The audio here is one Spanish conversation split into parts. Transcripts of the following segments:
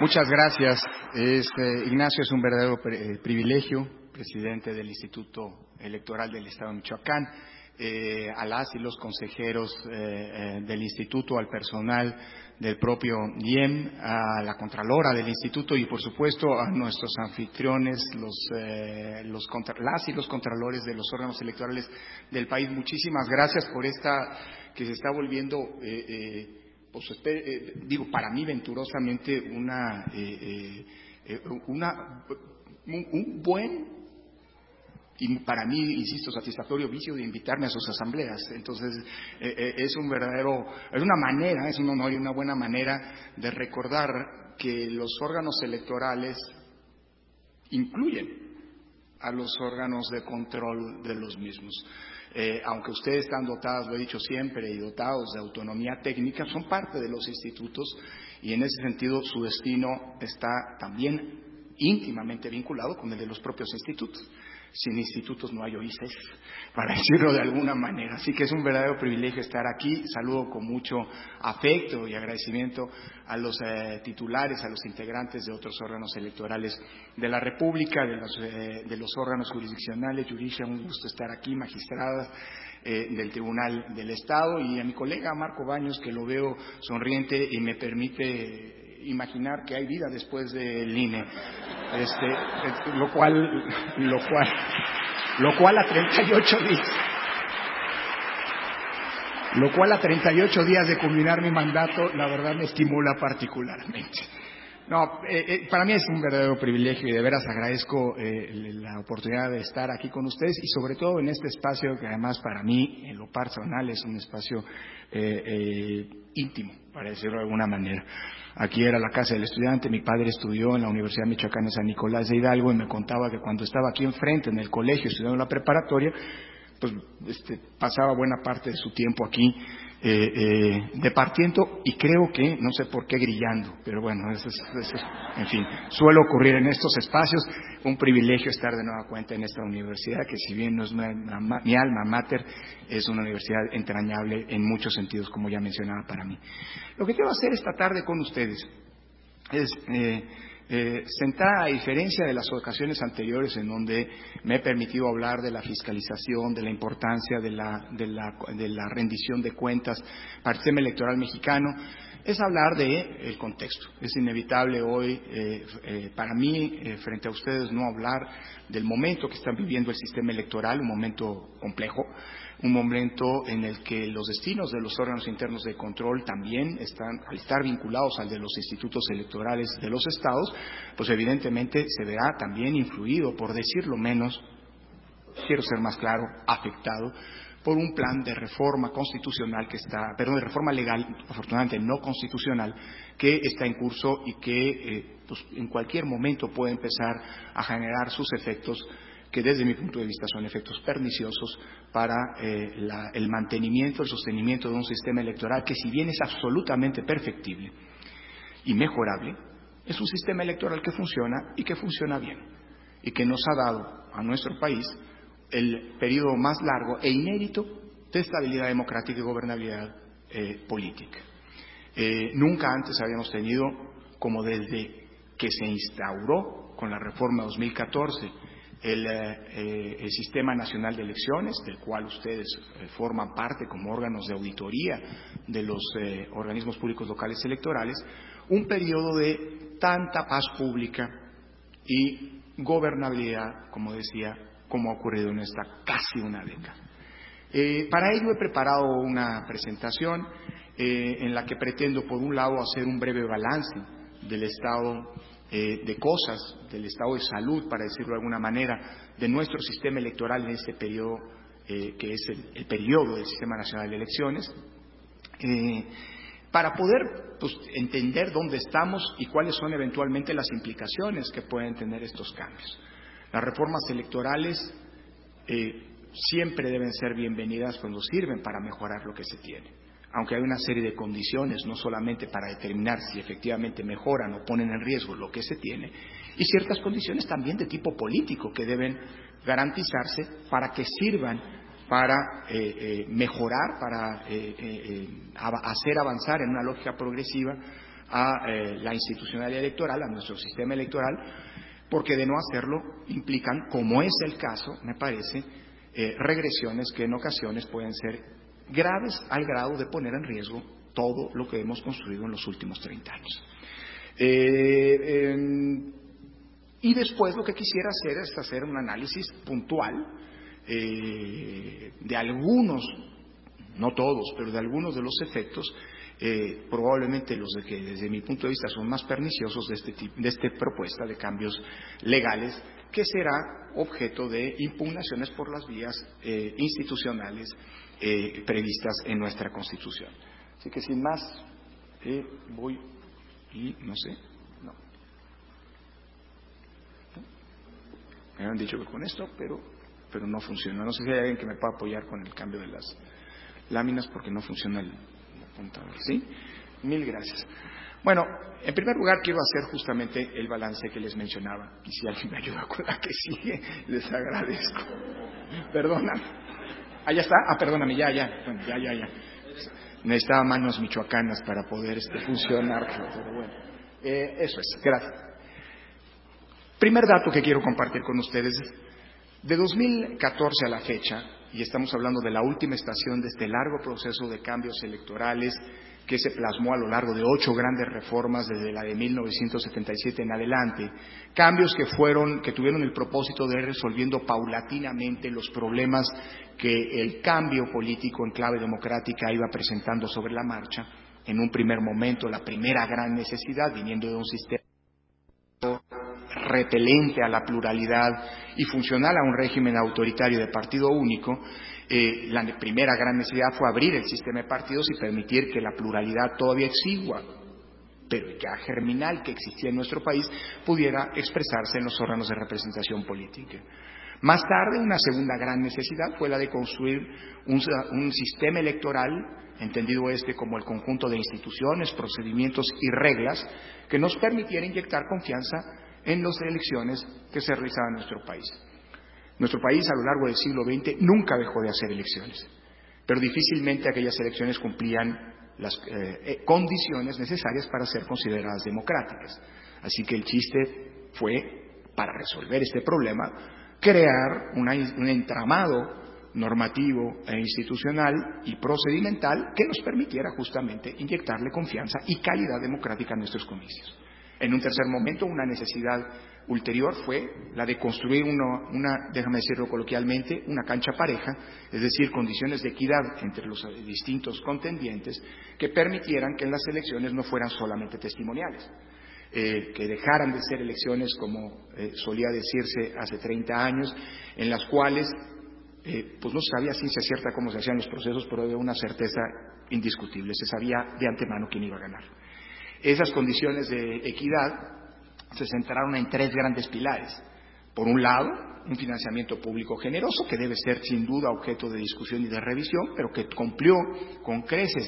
Muchas gracias. Ignacio, es un verdadero privilegio, presidente del Instituto Electoral del Estado de Michoacán, a las y los consejeros del Instituto, al personal del propio IEM, a la Contralora del Instituto y, por supuesto, a nuestros anfitriones, las y los contralores de los órganos electorales del país. Muchísimas gracias por esta que se está volviendo para mí venturosamente un buen y para mí, insisto, satisfactorio vicio de invitarme a sus asambleas. Entonces, es una manera, es un honor y una buena manera de recordar que los órganos electorales incluyen a los órganos de control de los mismos. Aunque ustedes están dotados, lo he dicho siempre, y dotados de autonomía técnica, son parte de los institutos y en ese sentido su destino está también íntimamente vinculado con el de los propios institutos. Sin institutos no hay OICES, para decirlo de alguna manera. Así que es un verdadero privilegio estar aquí. Saludo con mucho afecto y agradecimiento a los titulares, a los integrantes de otros órganos electorales de la República, de los órganos jurisdiccionales. Yurisha, un gusto estar aquí, magistrada del Tribunal del Estado, y a mi colega Marco Baños, que lo veo sonriente y me permite imaginar que hay vida después del INE, lo cual a 38 días de culminar mi mandato, la verdad me estimula particularmente. Para mí es un verdadero privilegio y de veras agradezco la oportunidad de estar aquí con ustedes y sobre todo en este espacio que además para mí, en lo personal, es un espacio íntimo, para decirlo de alguna manera. Aquí era la casa del estudiante, mi padre estudió en la Universidad Michoacana de San Nicolás de Hidalgo y me contaba que cuando estaba aquí enfrente en el colegio estudiando la preparatoria, pues pasaba buena parte de su tiempo aquí departiendo y creo que, no sé por qué, grillando, pero bueno, eso en fin, suele ocurrir en estos espacios. Un privilegio estar de nueva cuenta en esta universidad, que si bien no es mi alma mater, es una universidad entrañable en muchos sentidos, como ya mencionaba para mí. Lo que quiero hacer esta tarde con ustedes es sentar, a diferencia de las ocasiones anteriores en donde me he permitido hablar de la fiscalización, de la importancia de la rendición de cuentas para el sistema electoral mexicano, es hablar del contexto. Es inevitable hoy, para mí, frente a ustedes, no hablar del momento que está viviendo el sistema electoral, un momento complejo, un momento en el que los destinos de los órganos internos de control también al estar vinculados al de los institutos electorales de los estados, pues evidentemente se verá también influido, por decirlo menos, quiero ser más claro, afectado por un plan de reforma constitucional de reforma legal, afortunadamente no constitucional, que está en curso y que en cualquier momento puede empezar a generar sus efectos, que desde mi punto de vista son efectos perniciosos para el mantenimiento, el sostenimiento de un sistema electoral que, si bien es absolutamente perfectible y mejorable, es un sistema electoral que funciona y que funciona bien y que nos ha dado a nuestro país el periodo más largo e inédito de estabilidad democrática y gobernabilidad política. Nunca antes habíamos tenido, como desde que se instauró con la reforma 2014, el Sistema Nacional de Elecciones, del cual ustedes forman parte como órganos de auditoría de los organismos públicos locales electorales, un periodo de tanta paz pública y gobernabilidad, como decía, como ha ocurrido en esta casi una década. Para ello he preparado una presentación en la que pretendo, por un lado, hacer un breve balance del estado de cosas, del estado de salud, para decirlo de alguna manera, de nuestro sistema electoral en este periodo, que es el periodo del Sistema Nacional de Elecciones, para poder entender dónde estamos y cuáles son eventualmente las implicaciones que pueden tener estos cambios. Las reformas electorales siempre deben ser bienvenidas cuando sirven para mejorar lo que se tiene, aunque hay una serie de condiciones, no solamente para determinar si efectivamente mejoran o ponen en riesgo lo que se tiene, y ciertas condiciones también de tipo político que deben garantizarse para que sirvan para mejorar, para hacer avanzar en una lógica progresiva a la institucionalidad electoral, a nuestro sistema electoral, porque de no hacerlo implican, como es el caso, me parece, regresiones que en ocasiones pueden ser graves al grado de poner en riesgo todo lo que hemos construido en los últimos 30 años. Y después lo que quisiera hacer es hacer un análisis puntual de algunos, no todos, pero de algunos de los efectos, probablemente los de que desde mi punto de vista son más perniciosos de esta propuesta de cambios legales, que será objeto de impugnaciones por las vías institucionales previstas en nuestra Constitución. Así que sin más, voy y no sé, no. Me han dicho que con esto, pero no funciona. No sé si hay alguien que me pueda apoyar con el cambio de las láminas porque no funciona el apuntador. ¿Sí? Mil gracias. Bueno, en primer lugar quiero hacer justamente el balance que les mencionaba. Y si alguien me ayuda con la que sigue, les agradezco. Perdona. Ah, ya está. Ah, perdóname, ya. Bueno, ya. Necesitaba manos michoacanas para poder funcionar, pero bueno. Eso es. Gracias. Primer dato que quiero compartir con ustedes. De 2014 a la fecha, y estamos hablando de la última estación de este largo proceso de cambios electorales que se plasmó a lo largo de 8 grandes reformas desde la de 1977 en adelante, cambios que tuvieron el propósito de ir resolviendo paulatinamente los problemas que el cambio político en clave democrática iba presentando sobre la marcha. En un primer momento, la primera gran necesidad, viniendo de un sistema repelente a la pluralidad y funcional a un régimen autoritario de partido único, la primera gran necesidad fue abrir el sistema de partidos y permitir que la pluralidad todavía exigua, pero ya germinal, que existía en nuestro país, pudiera expresarse en los órganos de representación política. Más tarde, una segunda gran necesidad fue la de construir un sistema electoral, entendido como el conjunto de instituciones, procedimientos y reglas que nos permitiera inyectar confianza en las elecciones que se realizaban en nuestro país. Nuestro país, a lo largo del siglo XX, nunca dejó de hacer elecciones, pero difícilmente aquellas elecciones cumplían las condiciones necesarias para ser consideradas democráticas. Así que el chiste fue, para resolver este problema, crear un entramado normativo e institucional y procedimental que nos permitiera justamente inyectarle confianza y calidad democrática a nuestros comicios. En un tercer momento, una necesidad ulterior fue la de construir déjame decirlo coloquialmente, una cancha pareja, es decir, condiciones de equidad entre los distintos contendientes que permitieran que en las elecciones no fueran solamente testimoniales, que dejaran de ser elecciones como solía decirse hace 30 años, en las cuales pues no se sabía a ciencia cierta cómo se hacían los procesos, pero de una certeza indiscutible, se sabía de antemano quién iba a ganar. Esas condiciones de equidad se centraron en 3 grandes pilares. Por un lado, un financiamiento público generoso, que debe ser sin duda objeto de discusión y de revisión, pero que cumplió con creces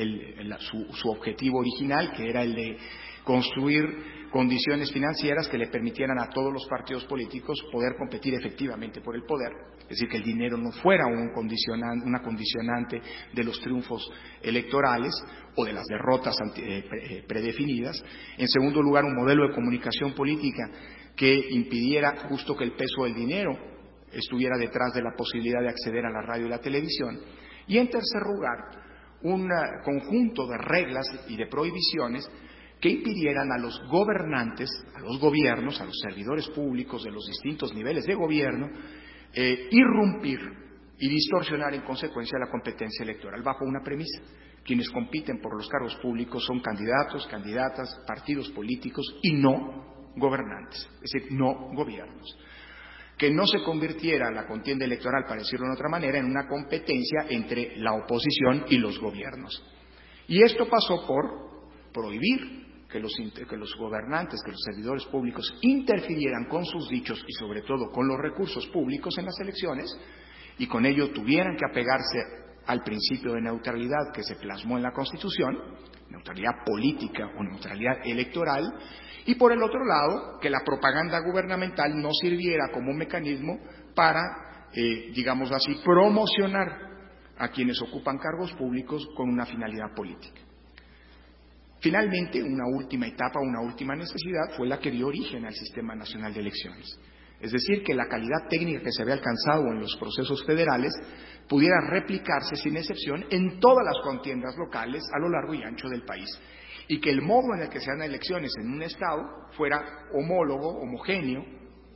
su objetivo original, que era el de construir condiciones financieras que le permitieran a todos los partidos políticos poder competir efectivamente por el poder, es decir, que el dinero no fuera una condicionante de los triunfos electorales o de las derrotas predefinidas. En segundo lugar, un modelo de comunicación política que impidiera justo que el peso del dinero estuviera detrás de la posibilidad de acceder a la radio y la televisión. Y en tercer lugar, un conjunto de reglas y de prohibiciones que impidieran a los gobernantes, a los gobiernos, a los servidores públicos de los distintos niveles de gobierno, irrumpir y distorsionar en consecuencia la competencia electoral bajo una premisa. Quienes compiten por los cargos públicos son candidatos, candidatas, partidos políticos y no gobernantes, es decir, no gobiernos. Que no se convirtiera la contienda electoral, para decirlo de otra manera, en una competencia entre la oposición y los gobiernos. Y esto pasó por prohibir que los gobernantes, que los servidores públicos interfirieran con sus dichos y sobre todo con los recursos públicos en las elecciones y con ello tuvieran que apegarse al principio de neutralidad que se plasmó en la Constitución, neutralidad política o neutralidad electoral, y por el otro lado, que la propaganda gubernamental no sirviera como un mecanismo para, digamos así, promocionar a quienes ocupan cargos públicos con una finalidad política. Finalmente, una última etapa, una última necesidad fue la que dio origen al Sistema Nacional de Elecciones. Es decir, que la calidad técnica que se había alcanzado en los procesos federales pudiera replicarse sin excepción en todas las contiendas locales a lo largo y ancho del país. Y que el modo en el que se dan elecciones en un estado fuera homólogo, homogéneo,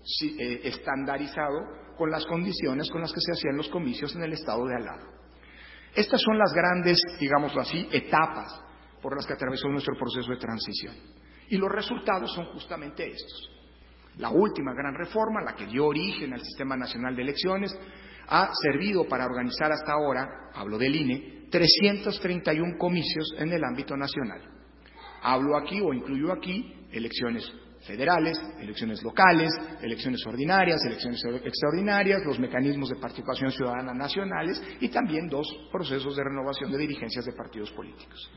estandarizado con las condiciones con las que se hacían los comicios en el estado de al lado. Estas son las grandes, digámoslo así, etapas por las que atravesó nuestro proceso de transición. Y los resultados son justamente estos. La última gran reforma, la que dio origen al Sistema Nacional de Elecciones, ha servido para organizar hasta ahora, hablo del INE, 331 comicios en el ámbito nacional. Hablo aquí o incluyo aquí elecciones federales, elecciones locales, elecciones ordinarias, elecciones extraordinarias, los mecanismos de participación ciudadana nacionales y también 2 procesos de renovación de dirigencias de partidos políticos.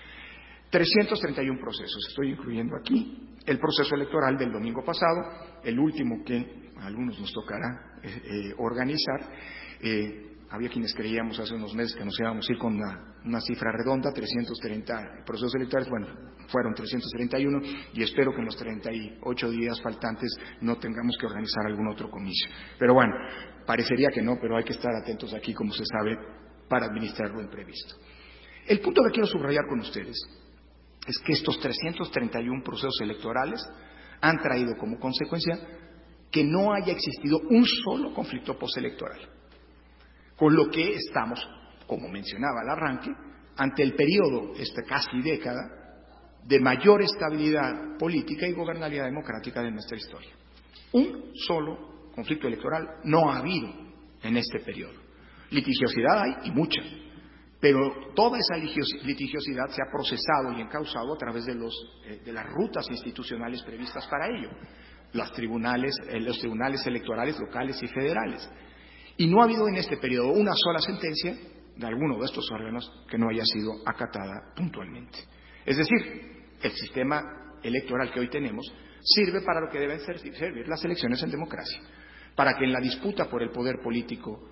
331 procesos, estoy incluyendo aquí el proceso electoral del domingo pasado, el último que a algunos nos tocará organizar. Había quienes creíamos hace unos meses que nos íbamos a ir con una cifra redonda, 330 procesos electorales, bueno, fueron 331 y espero que en los 38 días faltantes no tengamos que organizar algún otro comicio. Pero bueno, parecería que no, pero hay que estar atentos aquí, como se sabe, para administrar lo imprevisto. El punto que quiero subrayar con ustedes es que estos 331 procesos electorales han traído como consecuencia que no haya existido un solo conflicto postelectoral. Con lo que estamos, como mencionaba al arranque, ante el periodo, esta casi década, de mayor estabilidad política y gobernabilidad democrática de nuestra historia. Un solo conflicto electoral no ha habido en este periodo. Litigiosidad hay y mucha, pero toda esa litigiosidad se ha procesado y encauzado a través de las rutas institucionales previstas para ello, los tribunales electorales locales y federales. Y no ha habido en este periodo una sola sentencia de alguno de estos órganos que no haya sido acatada puntualmente. Es decir, el sistema electoral que hoy tenemos sirve para lo que deben servir las elecciones en democracia, para que en la disputa por el poder político,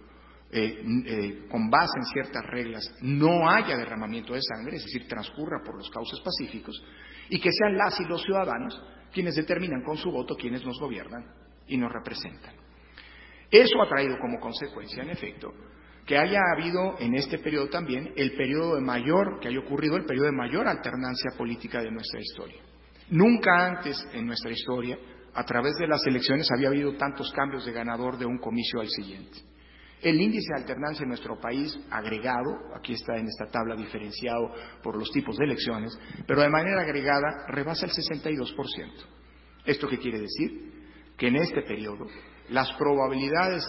con base en ciertas reglas, no haya derramamiento de sangre, es decir, transcurra por los cauces pacíficos, y que sean las y los ciudadanos quienes determinan con su voto quiénes nos gobiernan y nos representan. Eso ha traído como consecuencia, en efecto, que haya habido en este periodo también que haya ocurrido el periodo de mayor alternancia política de nuestra historia. Nunca antes en nuestra historia, a través de las elecciones, había habido tantos cambios de ganador de un comicio al siguiente. El índice de alternancia en nuestro país agregado, aquí está en esta tabla diferenciado por los tipos de elecciones, pero de manera agregada rebasa el 62%. ¿Esto qué quiere decir? Que en este periodo las probabilidades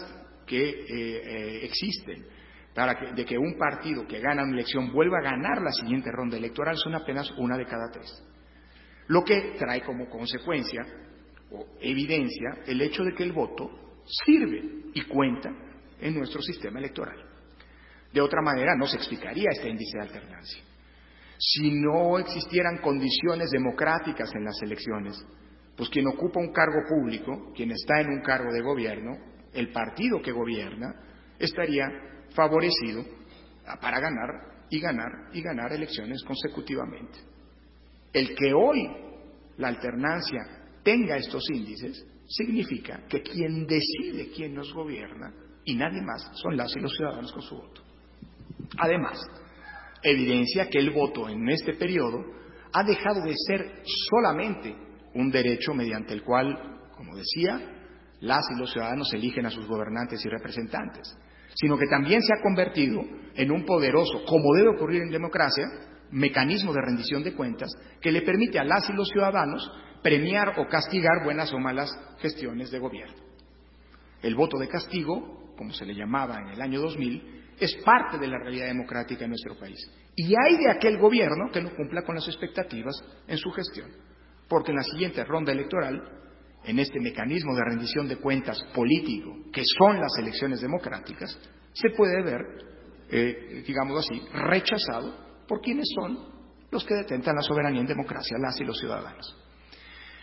que existen de que un partido que gana una elección vuelva a ganar la siguiente ronda electoral son apenas 1 de cada 3. Lo que trae como consecuencia o evidencia el hecho de que el voto sirve y cuenta en nuestro sistema electoral. De otra manera no se explicaría este índice de alternancia. Si no existieran condiciones democráticas en las elecciones, pues quien ocupa un cargo público, quien está en un cargo de gobierno, el partido que gobierna, estaría favorecido para ganar y ganar y ganar elecciones consecutivamente. El que hoy la alternancia tenga estos índices significa que quien decide quién nos gobierna y nadie más son las y los ciudadanos con su voto. Además, evidencia que el voto en este periodo ha dejado de ser solamente un derecho mediante el cual, como decía, las y los ciudadanos eligen a sus gobernantes y representantes, sino que también se ha convertido en un poderoso, como debe ocurrir en democracia, mecanismo de rendición de cuentas que le permite a las y los ciudadanos premiar o castigar buenas o malas gestiones de gobierno. El voto de castigo, como se le llamaba en el año 2000, es parte de la realidad democrática en nuestro país. Y hay de aquel gobierno que no cumpla con las expectativas en su gestión. Porque en la siguiente ronda electoral, en este mecanismo de rendición de cuentas político, que son las elecciones democráticas, se puede ver, digamos así, rechazado por quienes son los que detentan la soberanía en democracia, las y los ciudadanos.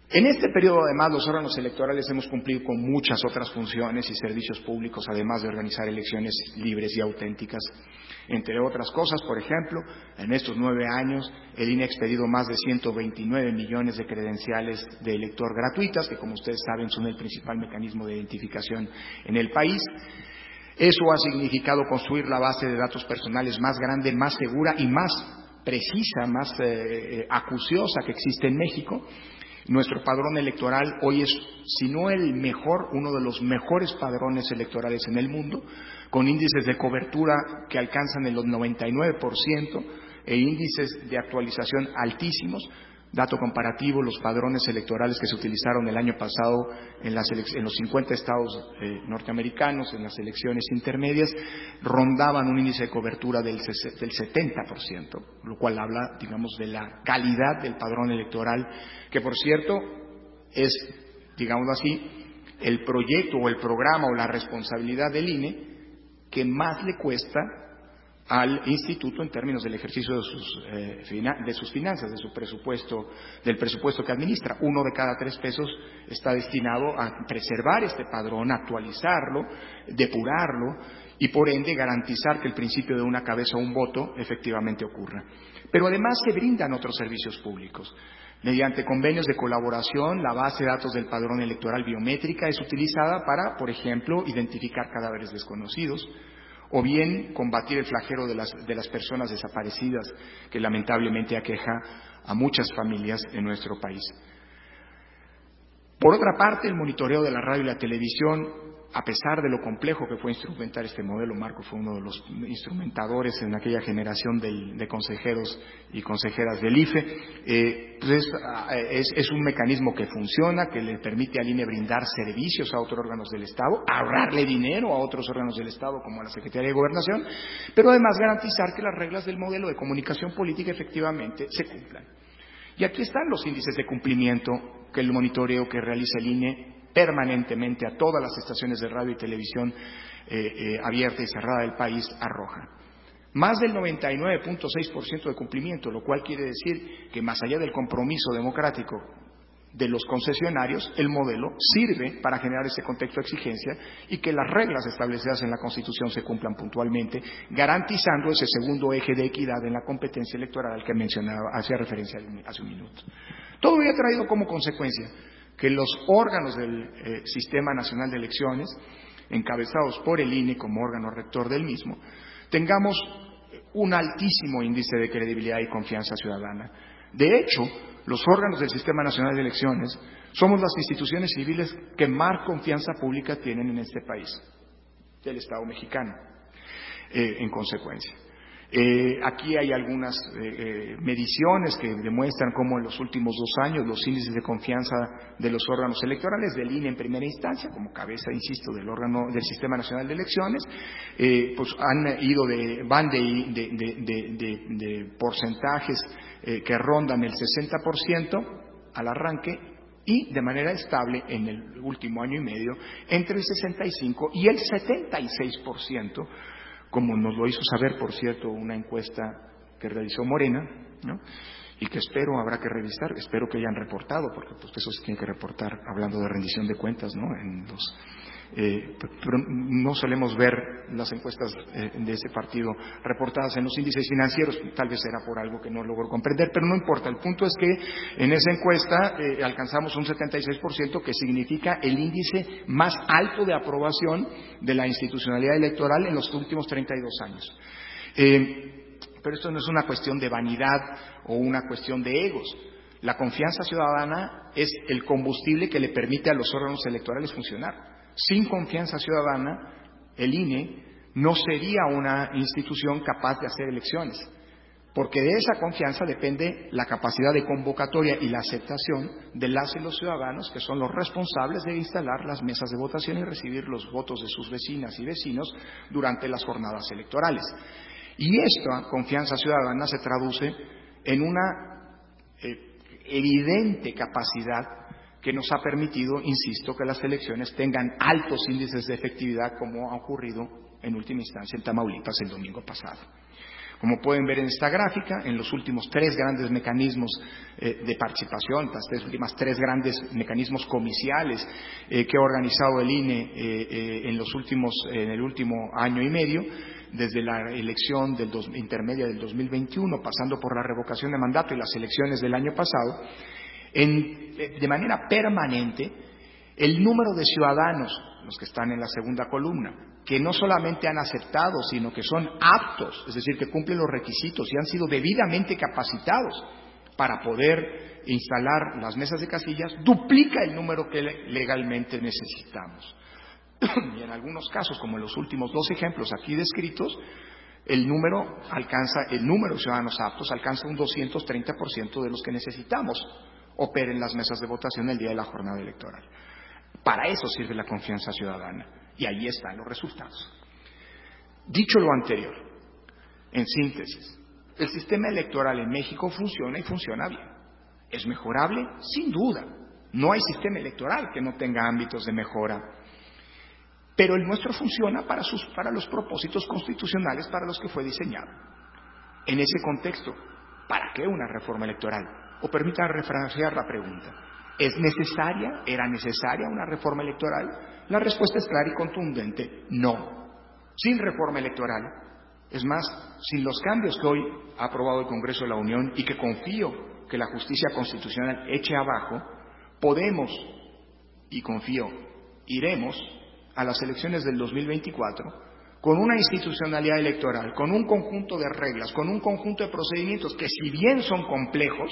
En este periodo, además, los órganos electorales hemos cumplido con muchas otras funciones y servicios públicos, además de organizar elecciones libres y auténticas. Entre otras cosas, por ejemplo, en estos 9 años, el INE ha expedido más de 129 millones de credenciales de elector gratuitas, que como ustedes saben son el principal mecanismo de identificación en el país. Eso ha significado construir la base de datos personales más grande, más segura y más precisa, más acuciosa que existe en México. Nuestro padrón electoral hoy es, si no el mejor, uno de los mejores padrones electorales en el mundo, con índices de cobertura que alcanzan el 99% e índices de actualización altísimos. Dato comparativo, los padrones electorales que se utilizaron el año pasado en los 50 estados norteamericanos, en las elecciones intermedias, rondaban un índice de cobertura del 70%, lo cual habla, digamos, de la calidad del padrón electoral, que por cierto es, digámoslo así, el proyecto o el programa o la responsabilidad del INE que más le cuesta al instituto en términos del ejercicio de sus finanzas, de su presupuesto, del presupuesto que administra. 1 de cada 3 pesos está destinado a preservar este padrón, actualizarlo, depurarlo y por ende garantizar que el principio de una cabeza un voto efectivamente ocurra. Pero además se brindan otros servicios públicos. Mediante convenios de colaboración, la base de datos del padrón electoral biométrica es utilizada para, por ejemplo, identificar cadáveres desconocidos, o bien combatir el flagelo de las personas desaparecidas que lamentablemente aqueja a muchas familias en nuestro país. Por otra parte, el monitoreo de la radio y la televisión, a pesar de lo complejo que fue instrumentar este modelo, Marco fue uno de los instrumentadores en aquella generación de consejeros y consejeras del IFE, pues es un mecanismo que funciona, que le permite al INE brindar servicios a otros órganos del Estado, ahorrarle dinero a otros órganos del Estado como a la Secretaría de Gobernación, pero además garantizar que las reglas del modelo de comunicación política efectivamente se cumplan. Y aquí están los índices de cumplimiento que el monitoreo que realiza el INE permanentemente a todas las estaciones de radio y televisión abierta y cerrada del país arroja. Más del 99.6% de cumplimiento, lo cual quiere decir que más allá del compromiso democrático de los concesionarios, el modelo sirve para generar ese contexto de exigencia y que las reglas establecidas en la Constitución se cumplan puntualmente, garantizando ese segundo eje de equidad en la competencia electoral al que mencionaba, hacía referencia hace un minuto. Todo ello ha traído como consecuencia que los órganos del Sistema Nacional de Elecciones, encabezados por el INE como órgano rector del mismo, tengamos un altísimo índice de credibilidad y confianza ciudadana. De hecho, los órganos del Sistema Nacional de Elecciones somos las instituciones civiles que más confianza pública tienen en este país, del Estado mexicano, en consecuencia. Aquí hay algunas mediciones que demuestran cómo en los últimos 2 años los índices de confianza de los órganos electorales, del INE en primera instancia, como cabeza, insisto, del órgano del Sistema Nacional de Elecciones, pues van de porcentajes que rondan el 60% al arranque y de manera estable en el último año y medio entre el 65 y el 76%, como nos lo hizo saber, por cierto, una encuesta que realizó Morena, ¿no? Y que habrá que revisar, espero que hayan reportado, porque pues eso se tiene que reportar hablando de rendición de cuentas, ¿no? Pero no solemos ver las encuestas de ese partido reportadas en los índices financieros, tal vez era por algo que no logro comprender, pero no importa. El punto es que en esa encuesta alcanzamos un 76%, que significa el índice más alto de aprobación de la institucionalidad electoral en los últimos 32 años. Pero esto no es una cuestión de vanidad o una cuestión de egos. La confianza ciudadana es el combustible que le permite a los órganos electorales funcionar. Sin confianza ciudadana, el INE no sería una institución capaz de hacer elecciones, porque de esa confianza depende la capacidad de convocatoria y la aceptación de las y los ciudadanos, que son los responsables de instalar las mesas de votación y recibir los votos de sus vecinas y vecinos durante las jornadas electorales. Y esta confianza ciudadana se traduce en una evidente capacidad que nos ha permitido, insisto, que las elecciones tengan altos índices de efectividad, como ha ocurrido en última instancia en Tamaulipas el domingo pasado. Como pueden ver en esta gráfica, en los últimos 3 grandes mecanismos de participación, las últimas 3 grandes mecanismos comiciales que ha organizado el INE en el último año y medio, desde la elección intermedia del 2021, pasando por la revocación de mandato y las elecciones del año pasado, de manera permanente, el número de ciudadanos, los que están en la segunda columna, que no solamente han aceptado, sino que son aptos, es decir, que cumplen los requisitos y han sido debidamente capacitados para poder instalar las mesas de casillas, duplica el número que legalmente necesitamos. Y en algunos casos, como en los últimos 2 ejemplos aquí descritos, el número de ciudadanos aptos alcanza un 230% de los que necesitamos operen las mesas de votación el día de la jornada electoral. Para eso sirve la confianza ciudadana, y ahí están los resultados. Dicho lo anterior, en síntesis, el sistema electoral en México funciona y funciona bien. ¿Es mejorable? Sin duda. No hay sistema electoral que no tenga ámbitos de mejora. Pero el nuestro funciona para los propósitos constitucionales para los que fue diseñado. En ese contexto, ¿para qué una reforma electoral? O permítanme refrasear la pregunta. ¿Era necesaria una reforma electoral? La respuesta es clara y contundente, no. Sin reforma electoral, es más, sin los cambios que hoy ha aprobado el Congreso de la Unión y que confío que la justicia constitucional eche abajo, podemos, y confío, iremos a las elecciones del 2024 con una institucionalidad electoral, con un conjunto de reglas, con un conjunto de procedimientos que, si bien son complejos,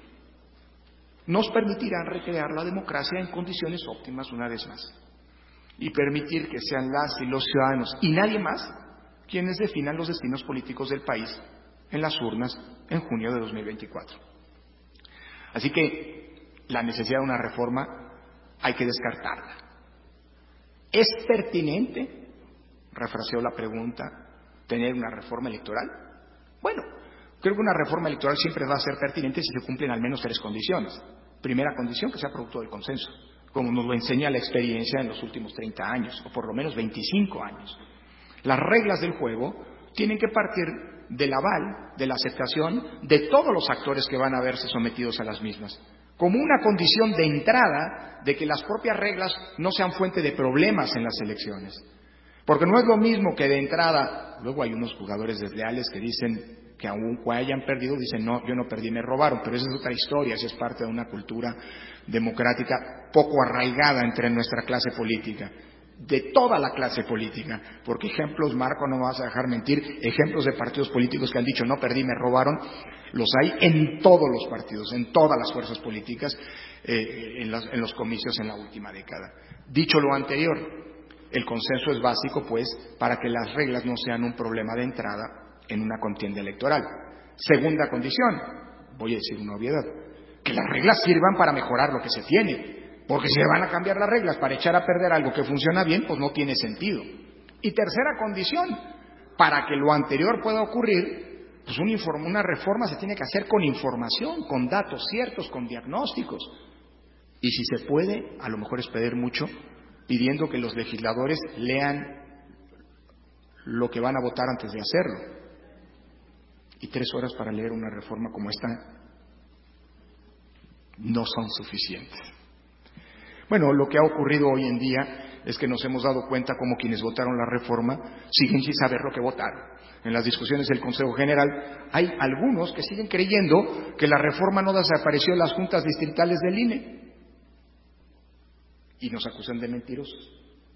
nos permitirán recrear la democracia en condiciones óptimas una vez más y permitir que sean las y los ciudadanos y nadie más quienes definan los destinos políticos del país en las urnas en junio de 2024. Así que la necesidad de una reforma hay que descartarla. ¿Es pertinente, refraseo la pregunta, tener una reforma electoral? Bueno, creo que una reforma electoral siempre va a ser pertinente si se cumplen al menos 3 condiciones. Primera condición, que sea producto del consenso, como nos lo enseña la experiencia en los últimos 30 años, o por lo menos 25 años. Las reglas del juego tienen que partir del aval, de la aceptación de todos los actores que van a verse sometidos a las mismas, como una condición de entrada de que las propias reglas no sean fuente de problemas en las elecciones. Porque no es lo mismo que de entrada, luego hay unos jugadores desleales que dicen que aun hayan perdido, dicen no, yo no perdí, me robaron, pero esa es otra historia, esa es parte de una cultura democrática poco arraigada entre nuestra clase política, de toda la clase política, porque ejemplos, Marco, no me vas a dejar mentir, ejemplos de partidos políticos que han dicho no perdí, me robaron, los hay en todos los partidos, en todas las fuerzas políticas, en los comicios en la última década. Dicho lo anterior, el consenso es básico, pues, para que las reglas no sean un problema de entrada en una contienda electoral. Segunda condición, voy a decir una obviedad, que las reglas sirvan para mejorar lo que se tiene, porque si se van a cambiar las reglas para echar a perder algo que funciona bien, pues no tiene sentido. Y tercera condición, para que lo anterior pueda ocurrir, pues una reforma se tiene que hacer con información, con datos ciertos, con diagnósticos. Y si se puede, a lo mejor es pedir mucho, pidiendo que los legisladores lean lo que van a votar antes de hacerlo. Y 3 horas para leer una reforma como esta no son suficientes. Bueno, lo que ha ocurrido hoy en día es que nos hemos dado cuenta como quienes votaron la reforma siguen sin saber lo que votaron. En las discusiones del Consejo General hay algunos que siguen creyendo que la reforma no desapareció en las juntas distritales del INE y nos acusan de mentirosos.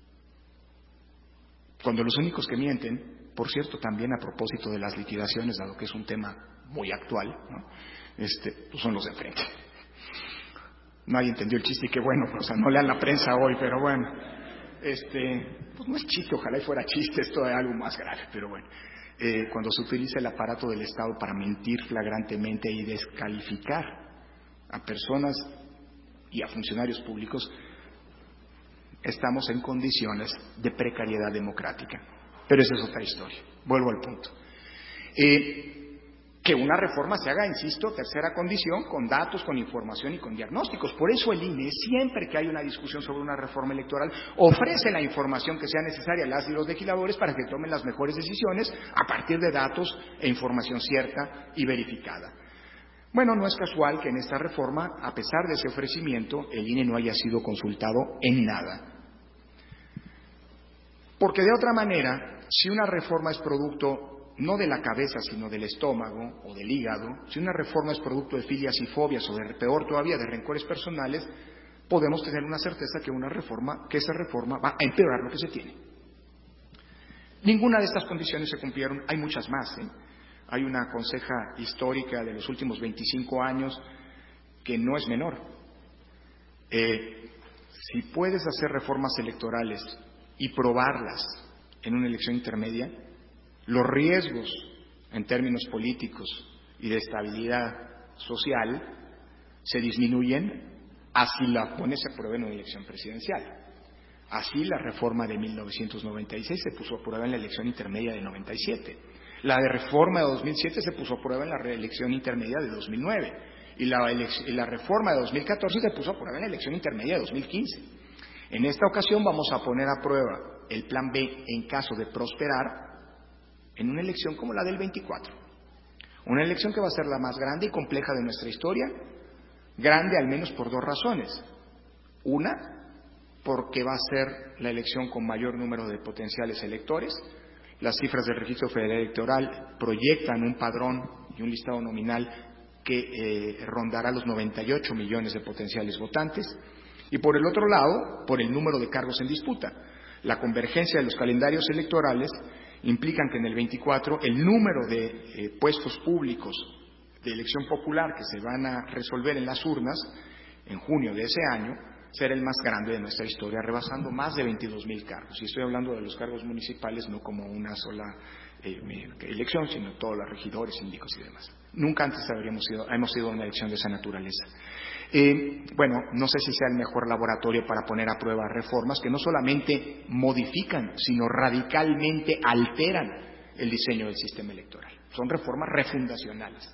Cuando los únicos que mienten, por cierto, también a propósito de las liquidaciones, dado que es un tema muy actual, ¿no? Pues son los de enfrente. Nadie entendió el chiste y qué bueno, o sea, no lean la prensa hoy, pero bueno, pues no es chiste, ojalá y fuera chiste, esto es algo más grave, pero bueno, cuando se utiliza el aparato del Estado para mentir flagrantemente y descalificar a personas y a funcionarios públicos, estamos en condiciones de precariedad democrática. Pero esa es otra historia. Vuelvo al punto. que una reforma se haga, insisto, tercera condición, con datos, con información y con diagnósticos. Por eso el INE, siempre que hay una discusión sobre una reforma electoral, ofrece la información que sea necesaria a las y los legisladores para que tomen las mejores decisiones a partir de datos e información cierta y verificada. Bueno, no es casual que en esta reforma, a pesar de ese ofrecimiento, el INE no haya sido consultado en nada. Porque de otra manera, si una reforma es producto no de la cabeza, sino del estómago o del hígado, si una reforma es producto de filias y fobias o de, peor todavía, de rencores personales, podemos tener una certeza que esa reforma va a empeorar lo que se tiene. Ninguna de estas condiciones se cumplieron, hay muchas más. Hay una conseja histórica de los últimos 25 años que no es menor. Si puedes hacer reformas electorales y probarlas en una elección intermedia, los riesgos en términos políticos y de estabilidad social se disminuyen así la pones a prueba en una elección presidencial. Así la reforma de 1996 se puso a prueba en la elección intermedia de 97. La de reforma de 2007 se puso a prueba en la reelección intermedia de 2009. Y la reforma de 2014 se puso a prueba en la elección intermedia de 2015. En esta ocasión vamos a poner a prueba el plan B en caso de prosperar en una elección como la del 24. Una elección que va a ser la más grande y compleja de nuestra historia, grande al menos por dos razones. Una, porque va a ser la elección con mayor número de potenciales electores. Las cifras del Registro Federal Electoral proyectan un padrón y un listado nominal que rondará los 98 millones de potenciales votantes. Y por el otro lado, por el número de cargos en disputa. La convergencia de los calendarios electorales implican que en el 24 el número de puestos públicos de elección popular que se van a resolver en las urnas en junio de ese año será el más grande de nuestra historia, rebasando más de 22,000 cargos. Y estoy hablando de los cargos municipales no como una sola elección, sino todos los regidores, síndicos y demás. Nunca antes hemos sido una elección de esa naturaleza. Bueno, no sé si sea el mejor laboratorio para poner a prueba reformas que no solamente modifican, sino radicalmente alteran el diseño del sistema electoral. Son reformas refundacionales.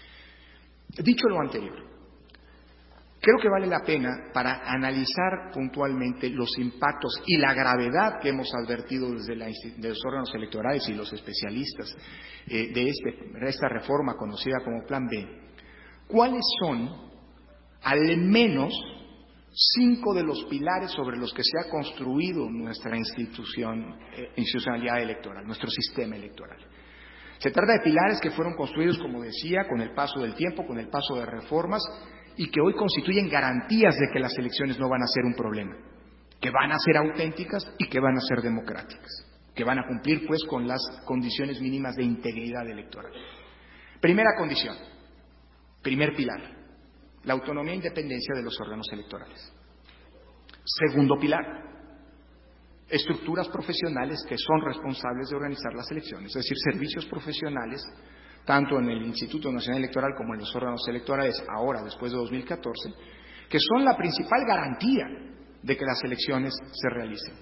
Dicho lo anterior, creo que vale la pena para analizar puntualmente los impactos y la gravedad que hemos advertido desde los órganos electorales y los especialistas de esta reforma conocida como Plan B. ¿Cuáles son, al menos, 5 de los pilares sobre los que se ha construido nuestra institucionalidad electoral, nuestro sistema electoral? Se trata de pilares que fueron construidos, como decía, con el paso del tiempo, con el paso de reformas, y que hoy constituyen garantías de que las elecciones no van a ser un problema, que van a ser auténticas y que van a ser democráticas, que van a cumplir pues con las condiciones mínimas de integridad electoral. Primera condición, primer pilar, la autonomía e independencia de los órganos electorales. Segundo pilar, estructuras profesionales que son responsables de organizar las elecciones, es decir, servicios profesionales, tanto en el Instituto Nacional Electoral como en los órganos electorales, ahora, después de 2014, que son la principal garantía de que las elecciones se realicen.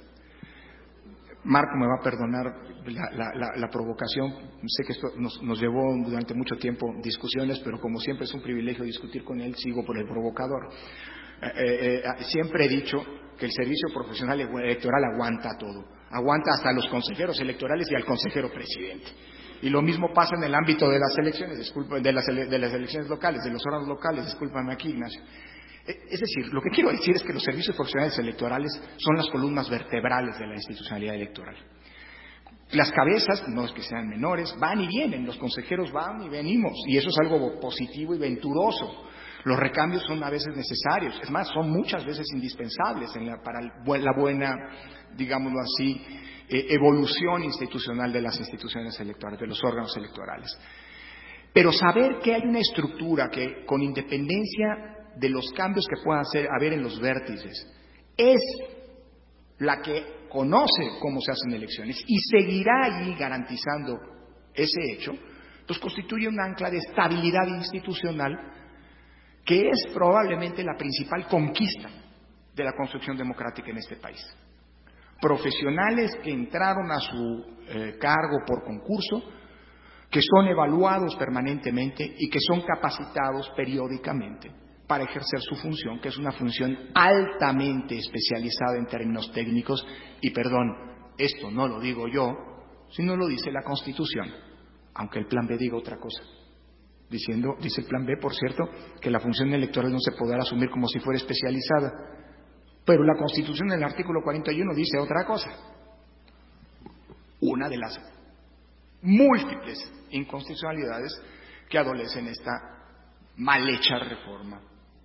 Marco me va a perdonar la provocación, sé que esto nos llevó durante mucho tiempo discusiones, pero como siempre es un privilegio discutir con él, sigo por el provocador. Siempre he dicho que el servicio profesional electoral aguanta todo, aguanta hasta a los consejeros electorales y al consejero presidente. Y lo mismo pasa en el ámbito de las elecciones, de las elecciones locales, de los órganos locales, discúlpame aquí, Ignacio. Es decir, lo que quiero decir es que los servicios profesionales electorales son las columnas vertebrales de la institucionalidad electoral. Las cabezas, no es que sean menores, van y vienen, los consejeros van y venimos, y eso es algo positivo y venturoso. Los recambios son a veces necesarios, es más, son muchas veces indispensables para la buena, digámoslo así, evolución institucional de las instituciones electorales, de los órganos electorales. Pero saber que hay una estructura que, con independencia de los cambios que puedan haber en los vértices, es la que conoce cómo se hacen elecciones y seguirá allí garantizando ese hecho, pues constituye un ancla de estabilidad institucional que es probablemente la principal conquista de la construcción democrática en este país. Profesionales que entraron a su cargo por concurso, que son evaluados permanentemente y que son capacitados periódicamente para ejercer su función, que es una función altamente especializada en términos técnicos. Y perdón, esto no lo digo yo, sino lo dice la Constitución, aunque el Plan B diga otra cosa. Dice el Plan B, por cierto, que la función electoral no se podrá asumir como si fuera especializada. Pero la Constitución en el artículo 41 dice otra cosa. Una de las múltiples inconstitucionalidades que adolecen esta mal hecha reforma.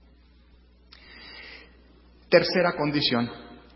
Tercera condición,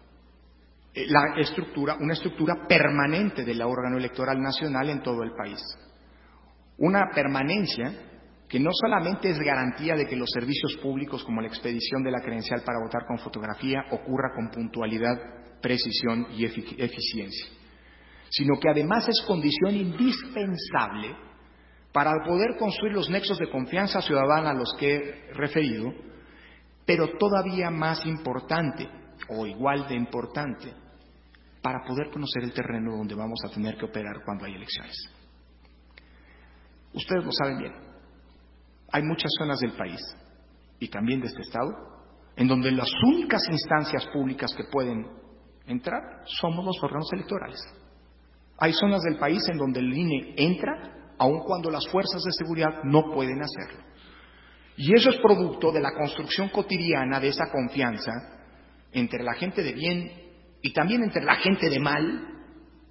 una estructura permanente del órgano electoral nacional en todo el país. Una permanencia que no solamente es garantía de que los servicios públicos como la expedición de la credencial para votar con fotografía ocurra con puntualidad, precisión y eficiencia, sino que además es condición indispensable para poder construir los nexos de confianza ciudadana a los que he referido, pero todavía más importante o igual de importante, para poder conocer el terreno donde vamos a tener que operar cuando hay elecciones. Ustedes lo saben bien. Hay muchas zonas del país, y también de este estado, en donde las únicas instancias públicas que pueden entrar somos los órganos electorales. Hay zonas del país en donde el INE entra, aun cuando las fuerzas de seguridad no pueden hacerlo. Y eso es producto de la construcción cotidiana de esa confianza entre la gente de bien y también entre la gente de mal,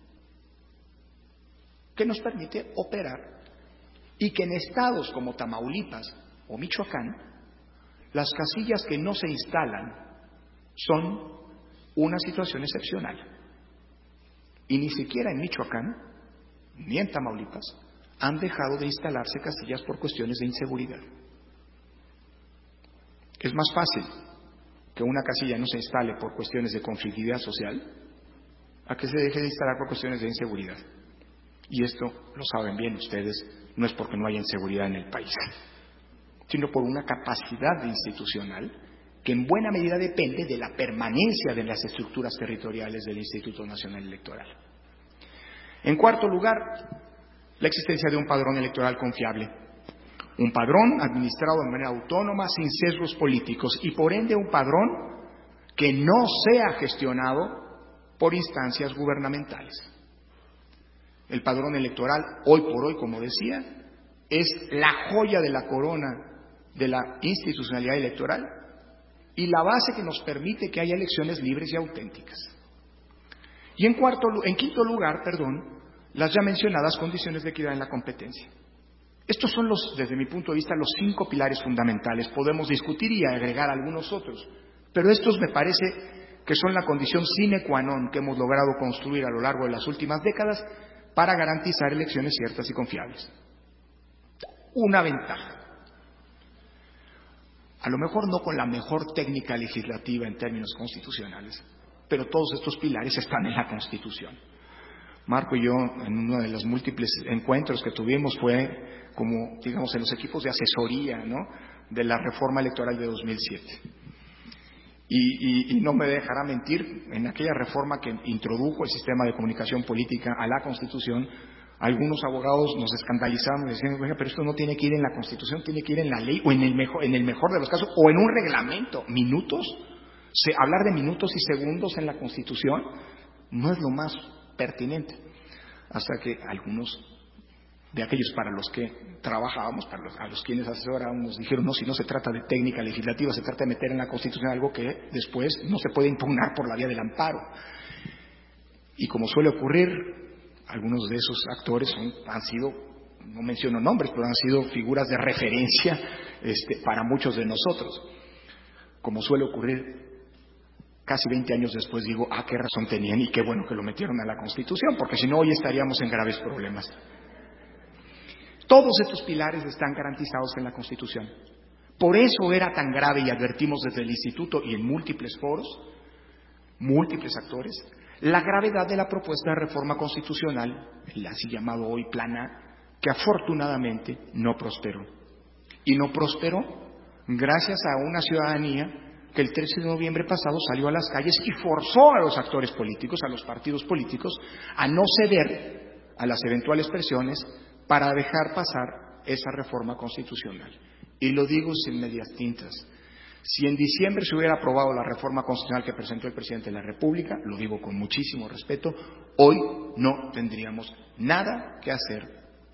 que nos permite operar. Y que en estados como Tamaulipas o Michoacán, las casillas que no se instalan son una situación excepcional. Y ni siquiera en Michoacán, ni en Tamaulipas, han dejado de instalarse casillas por cuestiones de inseguridad. Es más fácil que una casilla no se instale por cuestiones de conflictividad social a que se deje de instalar por cuestiones de inseguridad. Y esto, lo saben bien ustedes, no es porque no haya inseguridad en el país, sino por una capacidad institucional que en buena medida depende de la permanencia de las estructuras territoriales del Instituto Nacional Electoral. En cuarto lugar, la existencia de un padrón electoral confiable. Un padrón administrado de manera autónoma, sin sesgos políticos, y por ende un padrón que no sea gestionado por instancias gubernamentales. El padrón electoral, hoy por hoy, como decía, es la joya de la corona de la institucionalidad electoral y la base que nos permite que haya elecciones libres y auténticas. Y en quinto lugar, las ya mencionadas condiciones de equidad en la competencia. Estos son desde mi punto de vista, los 5 pilares fundamentales. Podemos discutir y agregar algunos otros, pero estos me parece que son la condición sine qua non que hemos logrado construir a lo largo de las últimas décadas para garantizar elecciones ciertas y confiables. Una ventaja. A lo mejor no con la mejor técnica legislativa en términos constitucionales, pero todos estos pilares están en la Constitución. Marco y yo, en uno de los múltiples encuentros que tuvimos, fue como, digamos, en los equipos de asesoría, ¿no?, de la reforma electoral de 2007. Y no me dejará mentir, en aquella reforma que introdujo el sistema de comunicación política a la Constitución, algunos abogados nos escandalizaban diciendo, oiga, pero esto no tiene que ir en la Constitución, tiene que ir en la ley, o en el mejor de los casos, o en un reglamento. ¿Minutos? Hablar de minutos y segundos en la Constitución no es lo más pertinente. Hasta que algunos de aquellos para los que trabajábamos, a los quienes asesorábamos, nos dijeron, no, si no se trata de técnica legislativa, se trata de meter en la Constitución algo que después no se puede impugnar por la vía del amparo. Y como suele ocurrir, algunos de esos actores han sido, no menciono nombres, pero han sido figuras de referencia para muchos de nosotros. Como suele ocurrir, casi 20 años después digo, qué razón tenían y qué bueno que lo metieron a la Constitución, porque si no hoy estaríamos en graves problemas. Todos estos pilares están garantizados en la Constitución. Por eso era tan grave, y advertimos desde el Instituto y en múltiples foros, múltiples actores, la gravedad de la propuesta de reforma constitucional, el así llamado hoy Plan A, que afortunadamente no prosperó. Y no prosperó gracias a una ciudadanía que el 13 de noviembre pasado salió a las calles y forzó a los actores políticos, a los partidos políticos, a no ceder a las eventuales presiones para dejar pasar esa reforma constitucional. Y lo digo sin medias tintas. Si en diciembre se hubiera aprobado la reforma constitucional que presentó el presidente de la República, lo digo con muchísimo respeto, hoy no tendríamos nada que hacer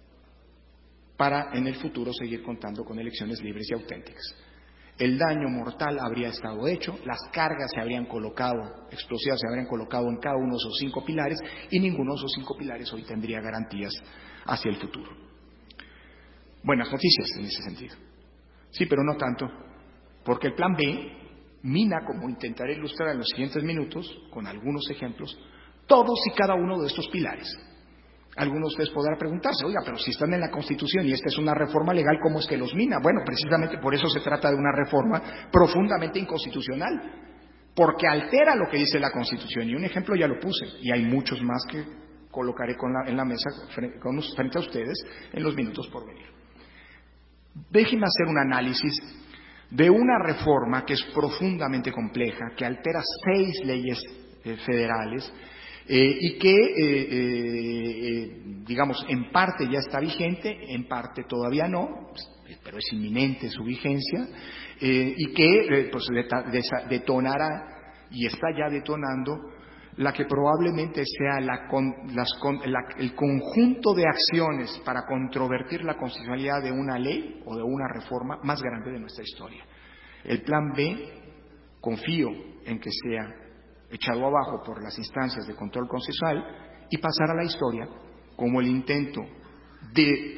para en el futuro seguir contando con elecciones libres y auténticas. El daño mortal habría estado hecho, las cargas se habrían colocado, explosivas se habrían colocado en cada uno de esos 5 pilares y ninguno de esos 5 pilares hoy tendría garantías hacia el futuro. Buenas noticias en ese sentido. Sí, pero no tanto, porque el plan B mina, como intentaré ilustrar en los siguientes minutos, con algunos ejemplos, todos y cada uno de estos pilares. Algunos de ustedes podrán preguntarse, oiga, pero si están en la Constitución y esta es una reforma legal, ¿cómo es que los mina? Bueno, precisamente por eso se trata de una reforma profundamente inconstitucional, porque altera lo que dice la Constitución. Y un ejemplo ya lo puse, y hay muchos más que colocaré en la mesa frente a ustedes en los minutos por venir. Déjenme hacer un análisis de una reforma que es profundamente compleja, que altera 6 leyes federales, y que, digamos, en parte ya está vigente, en parte todavía no, pero es inminente su vigencia, y que pues detonará y está ya detonando la que probablemente sea el conjunto de acciones para controvertir la constitucionalidad de una ley o de una reforma más grande de nuestra historia. El plan B, confío en que sea echado abajo por las instancias de control constitucional y pasar a la historia como el intento de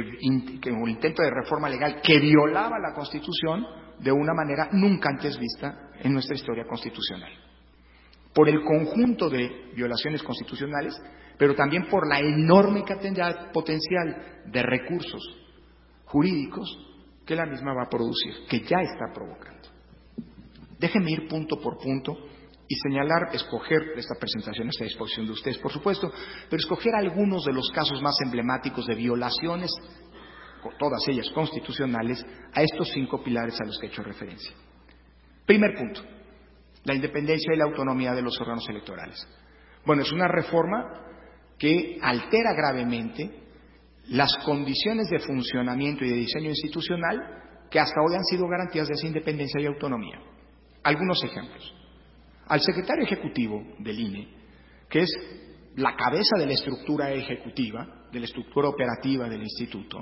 reforma legal que violaba la Constitución de una manera nunca antes vista en nuestra historia constitucional. Por el conjunto de violaciones constitucionales, pero también por la enorme cantidad potencial de recursos jurídicos que la misma va a producir, que ya está provocando. Déjenme ir punto por punto y señalar, escoger, esta presentación está a disposición de ustedes, por supuesto, pero escoger algunos de los casos más emblemáticos de violaciones, todas ellas constitucionales, a estos 5 pilares a los que he hecho referencia. Primer punto, la independencia y la autonomía de los órganos electorales. Bueno, es una reforma que altera gravemente las condiciones de funcionamiento y de diseño institucional que hasta hoy han sido garantías de esa independencia y autonomía. Algunos ejemplos. Al secretario ejecutivo del INE, que es la cabeza de la estructura ejecutiva, de la estructura operativa del instituto,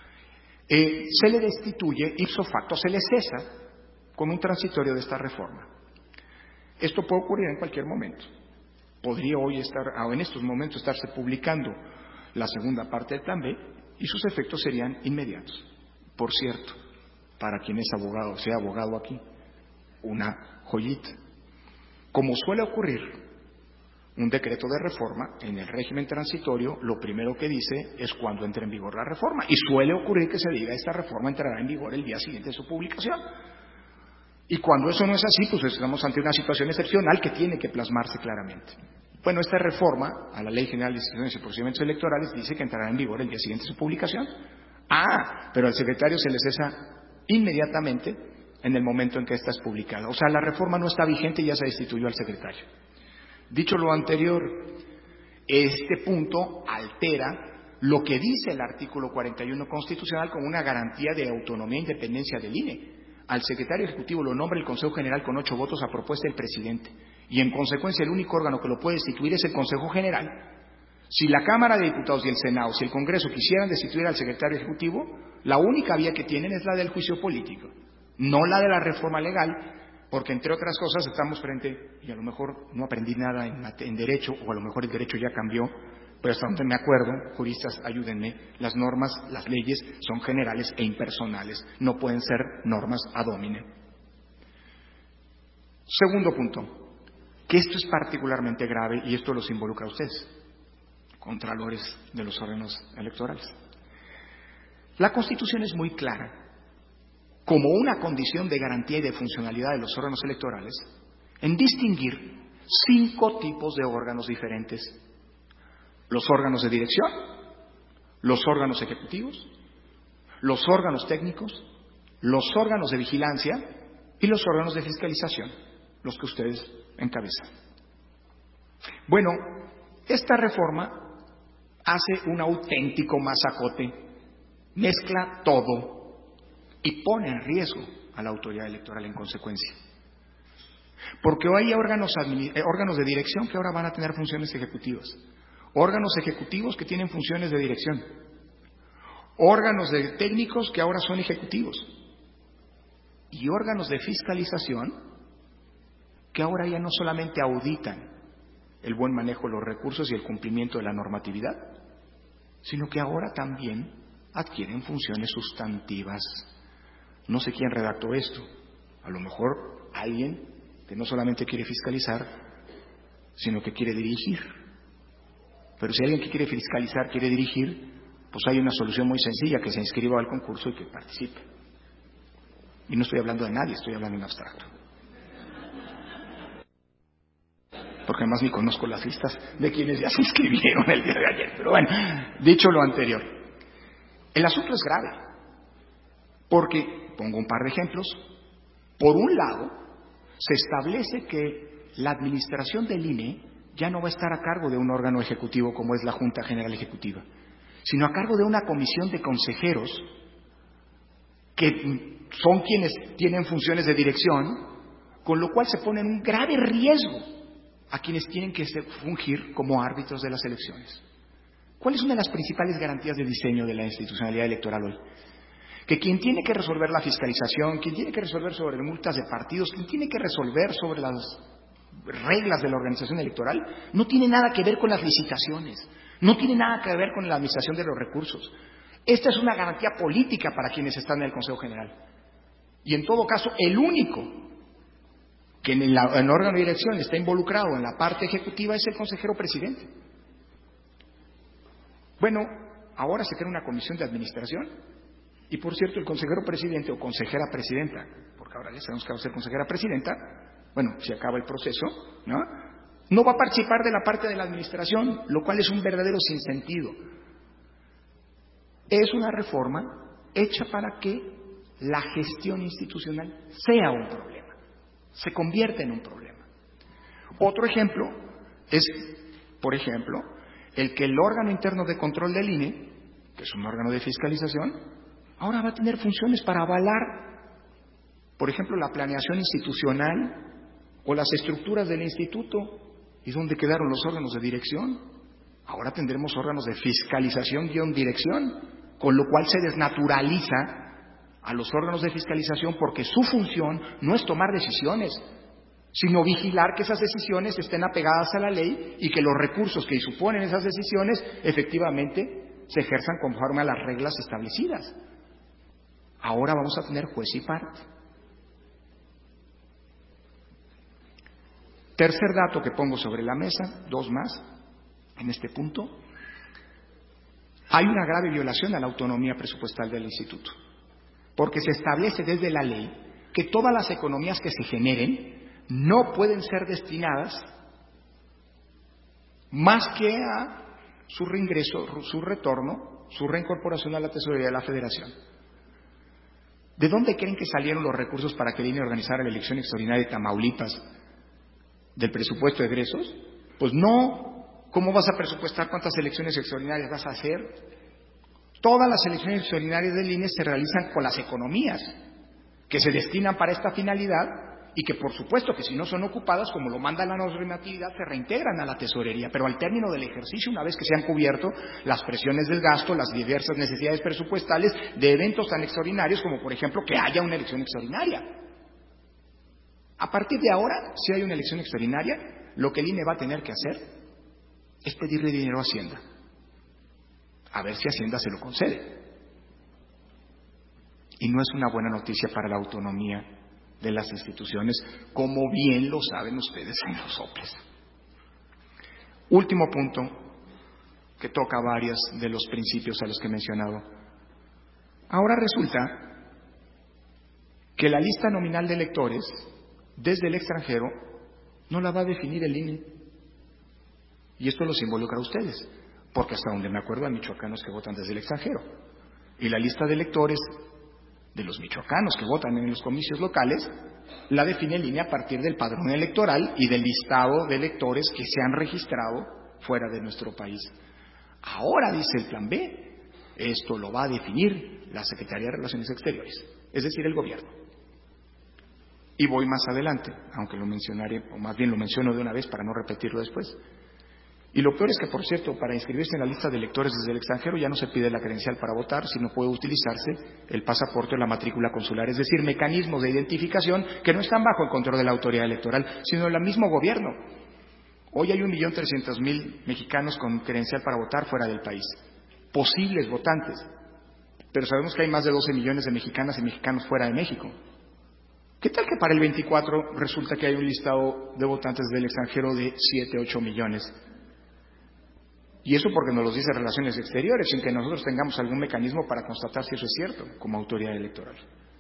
se le destituye ipso facto, se le cesa con un transitorio de esta reforma. Esto puede ocurrir en cualquier momento. Podría hoy en estos momentos estarse publicando la segunda parte del plan B y sus efectos serían inmediatos. Por cierto, para quien es abogado, sea abogado aquí, una joyita. Como suele ocurrir, un decreto de reforma en el régimen transitorio, lo primero que dice es cuándo entra en vigor la reforma. Y suele ocurrir que se diga esta reforma entrará en vigor el día siguiente de su publicación. Y cuando eso no es así, pues estamos ante una situación excepcional que tiene que plasmarse claramente. Bueno, esta reforma a la Ley General de Instituciones y Procedimientos Electorales dice que entrará en vigor el día siguiente de su publicación. Pero al secretario se le cesa inmediatamente en el momento en que esta es publicada. O sea, la reforma no está vigente y ya se destituyó al secretario. Dicho lo anterior, este punto altera lo que dice el artículo 41 constitucional como una garantía de autonomía e independencia del INE. Al secretario ejecutivo lo nombra el Consejo General con 8 votos a propuesta del presidente y en consecuencia el único órgano que lo puede destituir es el Consejo General. Si la Cámara de Diputados y el Senado, si el Congreso quisieran destituir al secretario ejecutivo, la única vía que tienen es la del juicio político, no la de la reforma legal, porque entre otras cosas estamos frente, y a lo mejor no aprendí nada en derecho, o a lo mejor el derecho ya cambió, pero hasta donde me acuerdo, juristas, ayúdenme, las normas, las leyes son generales e impersonales, no pueden ser normas ad hominem. Segundo punto, que esto es particularmente grave y esto los involucra a ustedes, contralores de los órganos electorales. La Constitución es muy clara, como una condición de garantía y de funcionalidad de los órganos electorales, en distinguir 5 tipos de órganos diferentes: los órganos de dirección, los órganos ejecutivos, los órganos técnicos, los órganos de vigilancia y los órganos de fiscalización, los que ustedes encabezan. Bueno, esta reforma hace un auténtico masacote, mezcla todo y pone en riesgo a la autoridad electoral en consecuencia. Porque hoy hay órganos de dirección que ahora van a tener funciones ejecutivas, órganos ejecutivos que tienen funciones de dirección, órganos de técnicos que ahora son ejecutivos y órganos de fiscalización que ahora ya no solamente auditan el buen manejo de los recursos y el cumplimiento de la normatividad, sino que ahora también adquieren funciones sustantivas. No sé quién redactó esto, a lo mejor alguien que no solamente quiere fiscalizar, sino que quiere dirigir. Pero si alguien que quiere fiscalizar quiere dirigir, pues hay una solución muy sencilla, que se inscriba al concurso y que participe. Y no estoy hablando de nadie, estoy hablando en abstracto. Porque además ni conozco las listas de quienes ya se inscribieron el día de ayer. Pero bueno, dicho lo anterior, el asunto es grave, porque, pongo un par de ejemplos, por un lado, se establece que la administración del INE ya no va a estar a cargo de un órgano ejecutivo como es la Junta General Ejecutiva, sino a cargo de una comisión de consejeros que son quienes tienen funciones de dirección, con lo cual se pone en un grave riesgo a quienes tienen que fungir como árbitros de las elecciones. ¿Cuál es una de las principales garantías de diseño de la institucionalidad electoral hoy? Que quien tiene que resolver la fiscalización, quien tiene que resolver sobre multas de partidos, quien tiene que resolver sobre las reglas de la organización electoral, no tiene nada que ver con las licitaciones, no tiene nada que ver con la administración de los recursos. Esta es una garantía política para quienes están en el Consejo General. Y en todo caso, el único que en el órgano de dirección está involucrado en la parte ejecutiva es el consejero presidente. Bueno, ahora se crea una comisión de administración y, por cierto, el consejero presidente o consejera presidenta, porque ahora ya sabemos que va a ser consejera presidenta, bueno, si acaba el proceso, no va a participar de la parte de la administración, lo cual es un verdadero sinsentido. Es una reforma hecha para que la gestión institucional sea un problema, se convierta en un problema. Otro ejemplo es, por ejemplo, el que el órgano interno de control del INE, que es un órgano de fiscalización, ahora va a tener funciones para avalar, por ejemplo, la planeación institucional o las estructuras del instituto. ¿Y dónde quedaron los órganos de dirección? Ahora tendremos órganos de fiscalización-dirección, con lo cual se desnaturaliza a los órganos de fiscalización porque su función no es tomar decisiones, sino vigilar que esas decisiones estén apegadas a la ley y que los recursos que suponen esas decisiones efectivamente se ejerzan conforme a las reglas establecidas. Ahora vamos a tener juez y parte. Tercer dato que pongo sobre la mesa, dos más en este punto. Hay una grave violación a la autonomía presupuestal del instituto, porque se establece desde la ley que todas las economías que se generen no pueden ser destinadas más que a su reingreso, su retorno, su reincorporación a la tesorería de la Federación. ¿De dónde creen que salieron los recursos para que el INE organizara la elección extraordinaria de Tamaulipas del presupuesto de egresos? Pues no. ¿Cómo vas a presupuestar cuántas elecciones extraordinarias vas a hacer? Todas las elecciones extraordinarias del INE se realizan con las economías que se destinan para esta finalidad y que, por supuesto, que si no son ocupadas, como lo manda la normatividad, se reintegran a la tesorería. Pero al término del ejercicio, una vez que se han cubierto las presiones del gasto, las diversas necesidades presupuestales de eventos tan extraordinarios como, por ejemplo, que haya una elección extraordinaria. A partir de ahora, si hay una elección extraordinaria, lo que el INE va a tener que hacer es pedirle dinero a Hacienda. A ver si Hacienda se lo concede. Y no es una buena noticia para la autonomía de las instituciones, como bien lo saben ustedes en los soples. Último punto, que toca varios de los principios a los que he mencionado. Ahora resulta que la lista nominal de electores desde el extranjero no la va a definir el INE. Y esto los involucra a ustedes, porque hasta donde me acuerdo hay michoacanos que votan desde el extranjero. Y la lista de electores de los michoacanos que votan en los comicios locales la define el INE a partir del padrón electoral y del listado de electores que se han registrado fuera de nuestro país. Ahora dice el plan B, esto lo va a definir la Secretaría de Relaciones Exteriores, es decir, el gobierno. Y voy más adelante, aunque lo mencionaré, o más bien lo menciono de una vez para no repetirlo después. Y lo peor es que, por cierto, para inscribirse en la lista de electores desde el extranjero ya no se pide la credencial para votar, sino puede utilizarse el pasaporte o la matrícula consular, es decir, mecanismos de identificación que no están bajo el control de la autoridad electoral, sino del mismo gobierno. Hoy hay 1.300.000 mexicanos con credencial para votar fuera del país, posibles votantes, pero sabemos que hay más de 12 millones de mexicanas y mexicanos fuera de México. ¿Qué tal que para el 24 resulta que hay un listado de votantes del extranjero de 7, 8 millones? Y eso porque nos lo dice Relaciones Exteriores, sin que nosotros tengamos algún mecanismo para constatar si eso es cierto como autoridad electoral.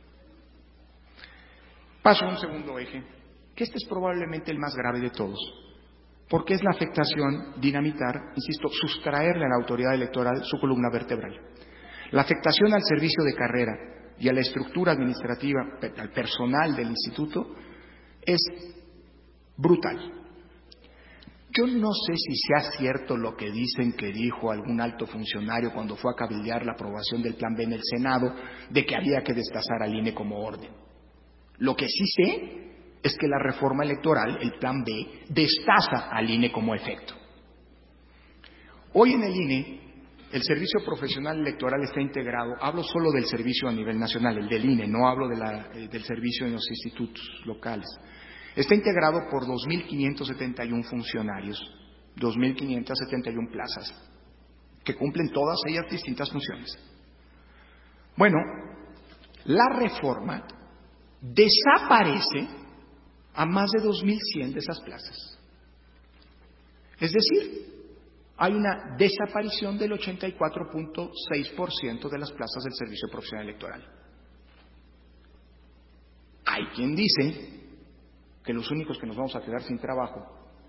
Paso a un segundo eje, que este es probablemente el más grave de todos, porque es la afectación, dinamitar, insisto, sustraerle a la autoridad electoral su columna vertebral. La afectación al servicio de carrera y a la estructura administrativa, al personal del instituto, es brutal. Yo no sé si sea cierto lo que dicen que dijo algún alto funcionario cuando fue a cabildear la aprobación del Plan B en el Senado, de que había que destazar al INE como orden. Lo que sí sé es que la reforma electoral, el Plan B, destaza al INE como efecto. Hoy en el INE, el servicio profesional electoral está integrado, hablo solo del servicio a nivel nacional, el del INE, no hablo del servicio en los institutos locales. Está integrado por 2.571 funcionarios, 2.571 plazas, que cumplen todas ellas distintas funciones. Bueno, la reforma desaparece a más de 2.100 de esas plazas. Es decir, hay una desaparición del 84.6% de las plazas del servicio profesional electoral. Hay quien dice que los únicos que nos vamos a quedar sin trabajo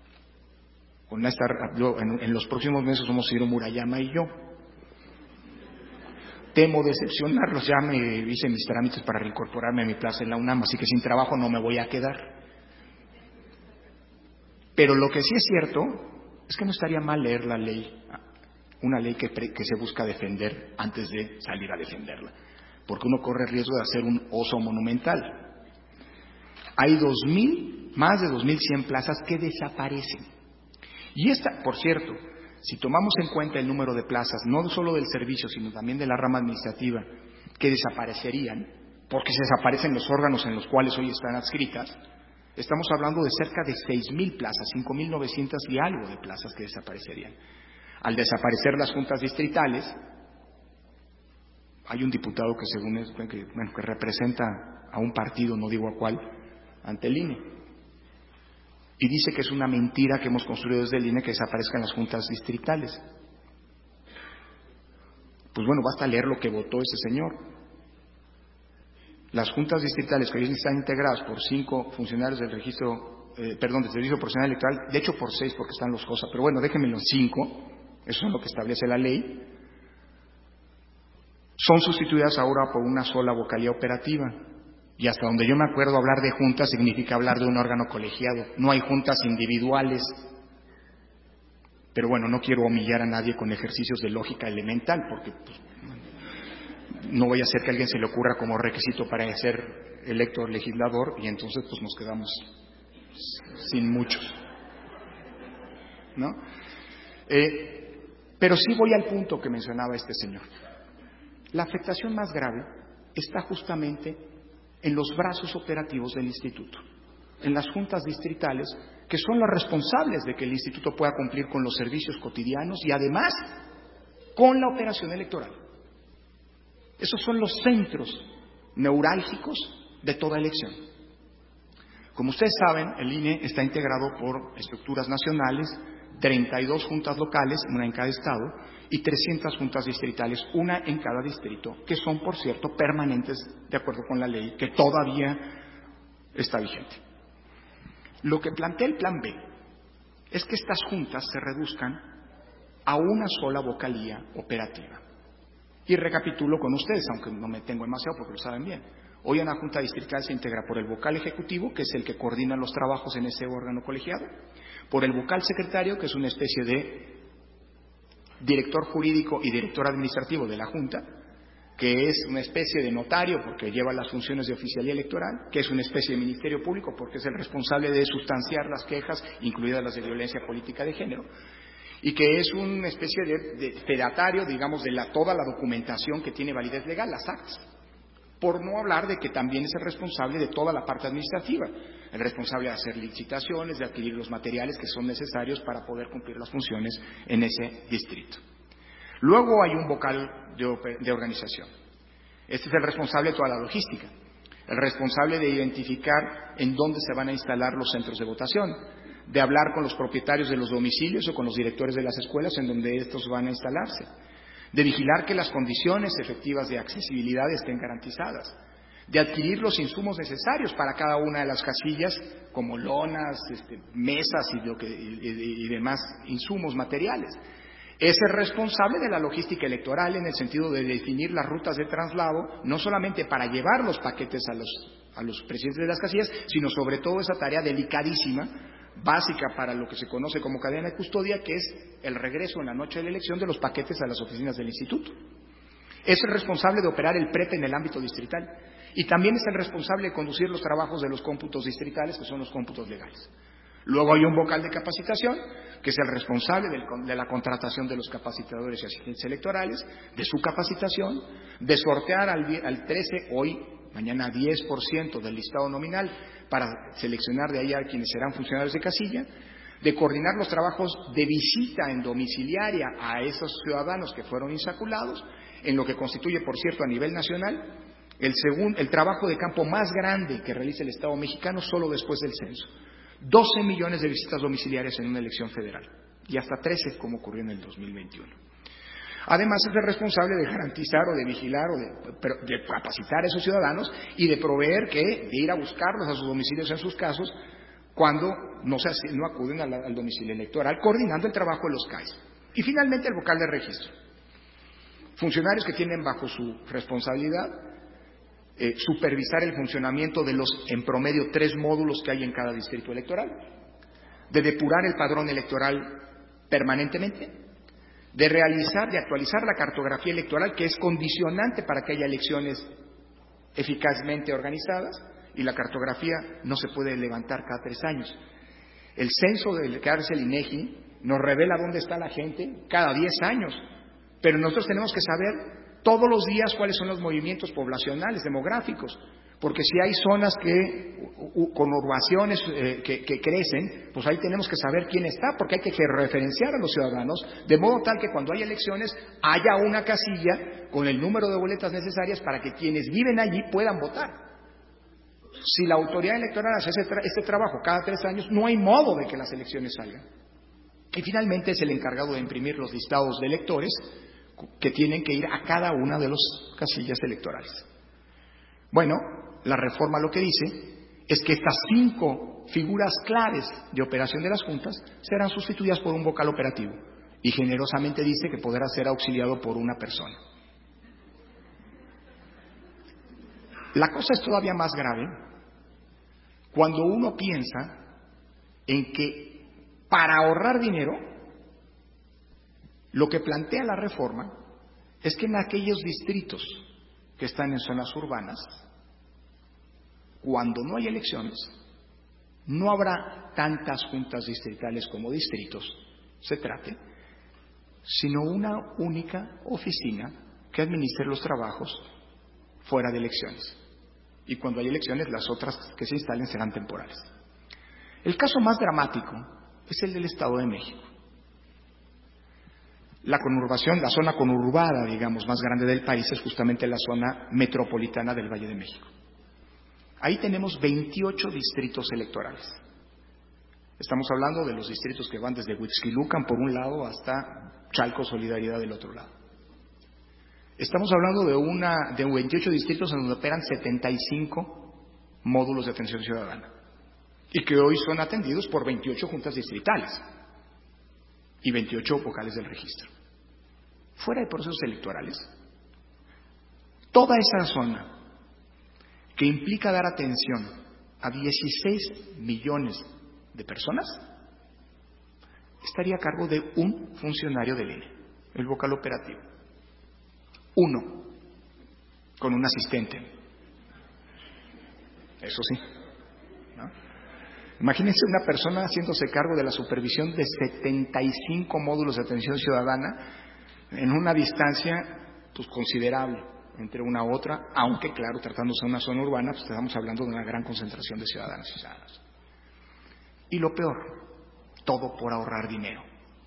en los próximos meses somos Ciro Murayama y yo. Temo decepcionarlos, ya me hice mis trámites para reincorporarme a mi plaza en la UNAM, así que sin trabajo no me voy a quedar. Pero lo que sí es cierto es que no estaría mal leer la ley, una ley que se busca defender antes de salir a defenderla, porque uno corre el riesgo de hacer un oso monumental. Hay más de 2.100 plazas que desaparecen. Y esta, por cierto, si tomamos en cuenta el número de plazas, no solo del servicio, sino también de la rama administrativa, que desaparecerían, porque se desaparecen los órganos en los cuales hoy están adscritas, estamos hablando de cerca de 6.000 plazas, 5.900 y algo de plazas que desaparecerían. Al desaparecer las juntas distritales, hay un diputado que que representa a un partido, no digo a cuál, ante el INE. Y dice que es una mentira que hemos construido desde el INE que desaparezcan las juntas distritales. Pues bueno, basta leer lo que votó ese señor. Las juntas distritales que hoy están integradas por 5 funcionarios del del Servicio Profesional Electoral, de hecho por 6 porque están los COSA, pero bueno, déjenme los 5, eso es lo que establece la ley, son sustituidas ahora por una sola vocalía operativa. Y hasta donde yo me acuerdo, hablar de juntas significa hablar de un órgano colegiado. No hay juntas individuales. Pero bueno, no quiero humillar a nadie con ejercicios de lógica elemental, porque no voy a hacer que a alguien se le ocurra como requisito para ser electo legislador y entonces pues nos quedamos sin muchos, ¿no? Pero sí voy al punto que mencionaba este señor. La afectación más grave está justamente en los brazos operativos del instituto, en las juntas distritales, que son las responsables de que el instituto pueda cumplir con los servicios cotidianos y además con la operación electoral. Esos son los centros neurálgicos de toda elección. Como ustedes saben, el INE está integrado por estructuras nacionales, 32 juntas locales, una en cada estado, y 300 juntas distritales, una en cada distrito, que son, por cierto, permanentes de acuerdo con la ley, que todavía está vigente. Lo que plantea el Plan B es que estas juntas se reduzcan a una sola vocalía operativa. Y recapitulo con ustedes, aunque no me tengo demasiado porque lo saben bien. Hoy en la Junta Distrital se integra por el vocal ejecutivo, que es el que coordina los trabajos en ese órgano colegiado, por el vocal secretario, que es una especie de director jurídico y director administrativo de la Junta, que es una especie de notario porque lleva las funciones de oficialía electoral, que es una especie de ministerio público porque es el responsable de sustanciar las quejas, incluidas las de violencia política de género, y que es una especie de fedatario, digamos, de toda la documentación que tiene validez legal, las actas. Por no hablar de que también es el responsable de toda la parte administrativa, el responsable de hacer licitaciones, de adquirir los materiales que son necesarios para poder cumplir las funciones en ese distrito. Luego hay un vocal de organización. Este es el responsable de toda la logística, el responsable de identificar en dónde se van a instalar los centros de votación, de hablar con los propietarios de los domicilios o con los directores de las escuelas en donde estos van a instalarse, de vigilar que las condiciones efectivas de accesibilidad estén garantizadas, de adquirir los insumos necesarios para cada una de las casillas, como lonas, mesas y demás insumos materiales. Es el responsable de la logística electoral en el sentido de definir las rutas de traslado, no solamente para llevar los paquetes a los presidentes de las casillas, sino sobre todo esa tarea delicadísima, básica para lo que se conoce como cadena de custodia, que es el regreso en la noche de la elección de los paquetes a las oficinas del instituto. Es el responsable de operar el PREP en el ámbito distrital y también es el responsable de conducir los trabajos de los cómputos distritales, que son los cómputos legales. Luego hay un vocal de capacitación, que es el responsable de la contratación de los capacitadores y asistentes electorales, de su capacitación, de sortear al 13, hoy, mañana 10% del listado nominal para seleccionar de ahí a quienes serán funcionarios de casilla, de coordinar los trabajos de visita en domiciliaria a esos ciudadanos que fueron insaculados, en lo que constituye, por cierto, a nivel nacional, el trabajo de campo más grande que realiza el Estado mexicano solo después del censo. 12 millones de visitas domiciliarias en una elección federal y hasta 13 como ocurrió en el 2021. Además es el responsable de garantizar o de vigilar o de capacitar a esos ciudadanos y de proveer de ir a buscarlos a sus domicilios en sus casos cuando no acuden al domicilio electoral, coordinando el trabajo de los CAIS. Y finalmente el vocal de registro. Funcionarios que tienen bajo su responsabilidad supervisar el funcionamiento de los, en promedio, 3 módulos que hay en cada distrito electoral, de depurar el padrón electoral permanentemente, de realizar, de actualizar la cartografía electoral, que es condicionante para que haya elecciones eficazmente organizadas, y la cartografía no se puede levantar cada 3 años. El censo que hace el INEGI nos revela dónde está la gente cada 10 años, pero nosotros tenemos que saber todos los días cuáles son los movimientos poblacionales, demográficos, porque si hay zonas conurbaciones que crecen, pues ahí tenemos que saber quién está, porque hay que referenciar a los ciudadanos, de modo tal que cuando haya elecciones haya una casilla con el número de boletas necesarias para que quienes viven allí puedan votar. Si la autoridad electoral hace este trabajo cada 3 años, no hay modo de que las elecciones salgan. Y finalmente es el encargado de imprimir los listados de electores que tienen que ir a cada una de las casillas electorales. Bueno, la reforma lo que dice es que estas 5 figuras claves de operación de las juntas serán sustituidas por un vocal operativo y generosamente dice que podrá ser auxiliado por una persona. La cosa es todavía más grave cuando uno piensa en que para ahorrar dinero, lo que plantea la reforma es que en aquellos distritos que están en zonas urbanas, cuando no hay elecciones, no habrá tantas juntas distritales como distritos se trate, sino una única oficina que administre los trabajos fuera de elecciones. Y cuando hay elecciones, las otras que se instalen serán temporales. El caso más dramático es el del Estado de México. La conurbación, la zona conurbada, digamos, más grande del país es justamente la zona metropolitana del Valle de México. Ahí tenemos 28 distritos electorales. Estamos hablando de los distritos que van desde Huixquilucan por un lado hasta Chalco Solidaridad del otro lado. Estamos hablando de 28 distritos en donde operan 75 módulos de atención ciudadana y que hoy son atendidos por 28 juntas distritales y 28 vocales del registro. Fuera de procesos electorales, toda esa zona que implica dar atención a 16 millones de personas estaría a cargo de un funcionario del INE. el vocal operativo. 1, con un asistente. Eso sí, ¿no? Imagínense una persona haciéndose cargo de la supervisión de 75 módulos de atención ciudadana en una distancia pues considerable entre una u otra, aunque claro, tratándose de una zona urbana, pues estamos hablando de una gran concentración de ciudadanas y ciudadanos. Y lo peor, todo por ahorrar dinero.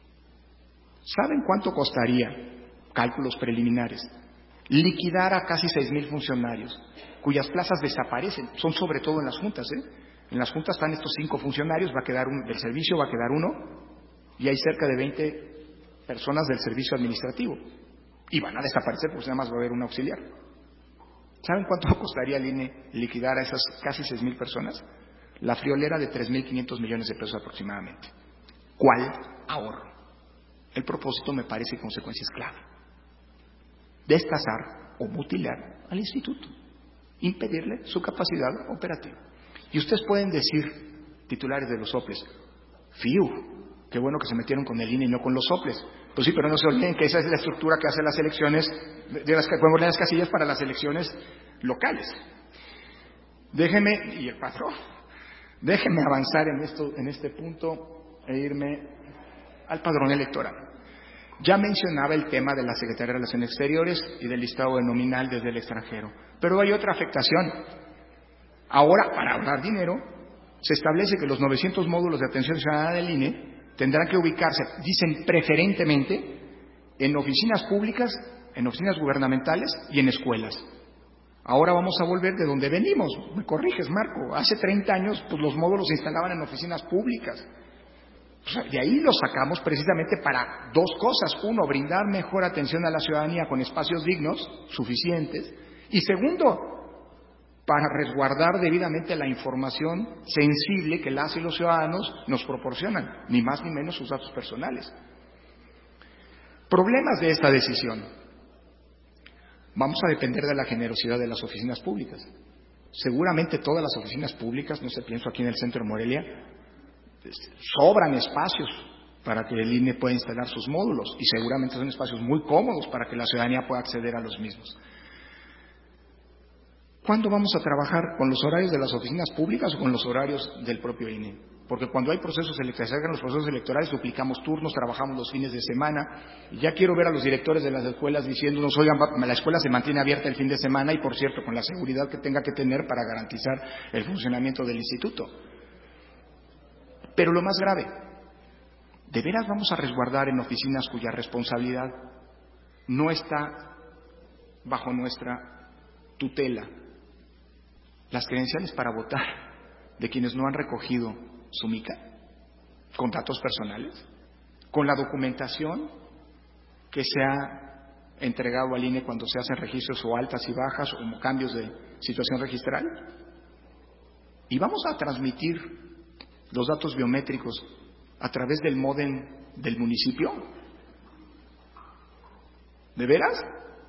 ¿Saben cuánto costaría, cálculos preliminares, liquidar a casi 6,000 funcionarios, cuyas plazas desaparecen? Son sobre todo en las juntas, En las juntas están estos 5 funcionarios, va a quedar del servicio va a quedar 1, y hay cerca de 20 personas del servicio administrativo. Y van a desaparecer porque nada más va a haber un auxiliar. ¿Saben cuánto costaría al INE liquidar a esas casi 6,000 personas? La friolera de 3,500 millones de pesos aproximadamente. ¿Cuál ahorro? El propósito me parece consecuencia es clave. Destazar o mutilar al instituto. Impedirle su capacidad operativa. Y ustedes pueden decir, titulares de los soples, ¡fiu! Qué bueno que se metieron con el INE y no con los soples. Pues sí, pero no se olviden que esa es la estructura que hace las elecciones, de las casillas para las elecciones locales. Déjenme, y el patrón, déjenme avanzar en este punto e irme al padrón electoral. Ya mencionaba el tema de la Secretaría de Relaciones Exteriores y del listado de nominal desde el extranjero. Pero hay otra afectación. Ahora, para ahorrar dinero, se establece que los 900 módulos de atención ciudadana del INE tendrán que ubicarse, dicen preferentemente, en oficinas públicas, en oficinas gubernamentales y en escuelas. Ahora vamos a volver de donde venimos. Me corriges, Marco. Hace 30 años, pues los módulos se instalaban en oficinas públicas. O sea, de ahí los sacamos precisamente para 2 cosas. 1, brindar mejor atención a la ciudadanía con espacios dignos, suficientes. Y segundo, para resguardar debidamente la información sensible que las y los ciudadanos nos proporcionan, ni más ni menos sus datos personales. Problemas de esta decisión. Vamos a depender de la generosidad de las oficinas públicas. Seguramente todas las oficinas públicas, no sé, pienso aquí en el centro de Morelia, sobran espacios para que el INE pueda instalar sus módulos y seguramente son espacios muy cómodos para que la ciudadanía pueda acceder a los mismos. ¿Cuándo vamos a trabajar? ¿Con los horarios de las oficinas públicas o con los horarios del propio INE? Porque cuando hay procesos electorales duplicamos turnos, trabajamos los fines de semana, y ya quiero ver a los directores de las escuelas diciéndonos, oigan, la escuela se mantiene abierta el fin de semana y, por cierto, con la seguridad que tenga que tener para garantizar el funcionamiento del instituto. Pero lo más grave, ¿de veras vamos a resguardar en oficinas cuya responsabilidad no está bajo nuestra tutela las credenciales para votar de quienes no han recogido su mica, con datos personales, con la documentación que se ha entregado al INE cuando se hacen registros o altas y bajas o cambios de situación registral? Y vamos a transmitir los datos biométricos a través del módem del municipio. ¿De veras?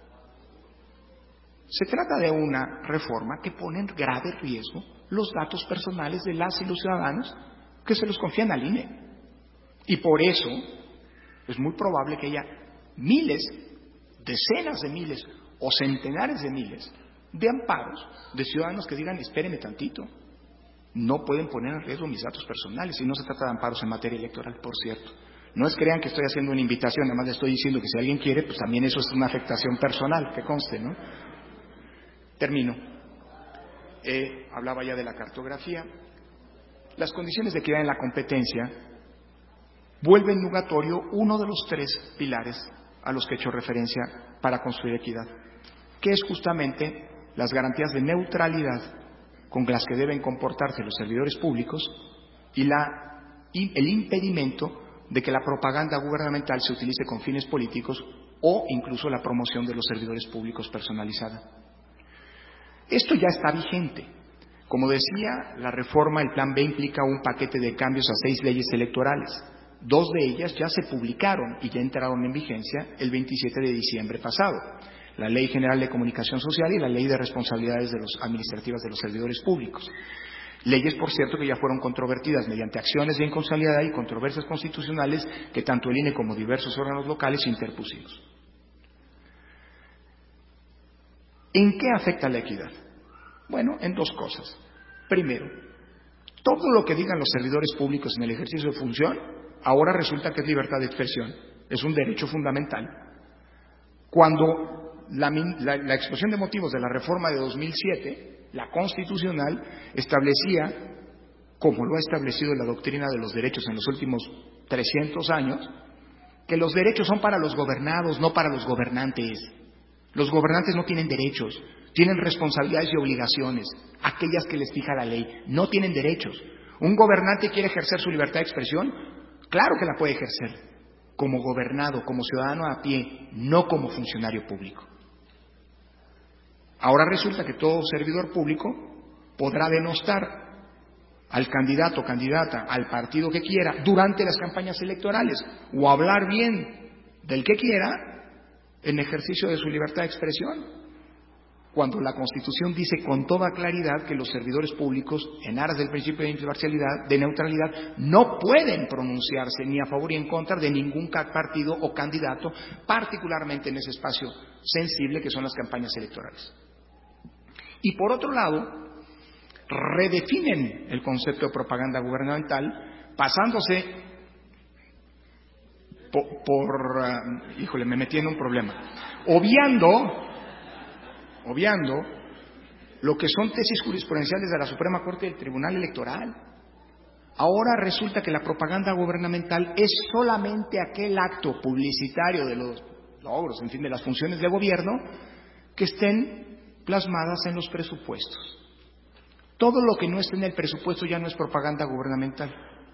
Se trata de una reforma que pone en grave riesgo los datos personales de las y los ciudadanos que se los confían al INE. Y por eso es muy probable que haya miles, decenas de miles o centenares de miles de amparos de ciudadanos que digan, espéreme tantito, no pueden poner en riesgo mis datos personales. Y no se trata de amparos en materia electoral, por cierto. No es crean que estoy haciendo una invitación, nada más le estoy diciendo que si alguien quiere, pues también eso es una afectación personal, que conste, ¿no? Termino. Hablaba ya de la cartografía. Las condiciones de equidad en la competencia vuelven nugatorio uno de los 3 pilares a los que he hecho referencia para construir equidad, que es justamente las garantías de neutralidad con las que deben comportarse los servidores públicos y el impedimento de que la propaganda gubernamental se utilice con fines políticos o incluso la promoción de los servidores públicos personalizada. Esto ya está vigente. Como decía, la reforma, el Plan B, implica un paquete de cambios a 6 leyes electorales. 2 de ellas ya se publicaron y ya entraron en vigencia el 27 de diciembre pasado. La Ley General de Comunicación Social y la Ley de Responsabilidades administrativas de los servidores públicos. Leyes, por cierto, que ya fueron controvertidas mediante acciones de inconstitucionalidad y controversias constitucionales que tanto el INE como diversos órganos locales interpusimos. ¿En qué afecta la equidad? Bueno, en dos cosas. Primero, todo lo que digan los servidores públicos en el ejercicio de función, ahora resulta que es libertad de expresión, es un derecho fundamental. Cuando la exposición de motivos de la reforma de 2007, la constitucional, establecía, como lo ha establecido la doctrina de los derechos en los últimos 300 años, que los derechos son para los gobernados, no para los gobernantes. Los gobernantes no tienen derechos, tienen responsabilidades y obligaciones, aquellas que les fija la ley, no tienen derechos. ¿Un gobernante quiere ejercer su libertad de expresión? Claro que la puede ejercer, como gobernado, como ciudadano a pie, no como funcionario público. Ahora resulta que todo servidor público podrá denostar al candidato o candidata, al partido que quiera, durante las campañas electorales, o hablar bien del que quiera en ejercicio de su libertad de expresión, cuando la Constitución dice con toda claridad que los servidores públicos, en aras del principio de imparcialidad, de neutralidad, no pueden pronunciarse ni a favor ni en contra de ningún partido o candidato, particularmente en ese espacio sensible que son las campañas electorales. Y por otro lado, redefinen el concepto de propaganda gubernamental, pasándose híjole, me metí en un problema, obviando lo que son tesis jurisprudenciales de la Suprema Corte y del Tribunal Electoral. Ahora resulta que la propaganda gubernamental es solamente aquel acto publicitario de los logros, en fin, de las funciones de gobierno que estén plasmadas en los presupuestos. Todo lo que no esté en el presupuesto ya no es propaganda gubernamental.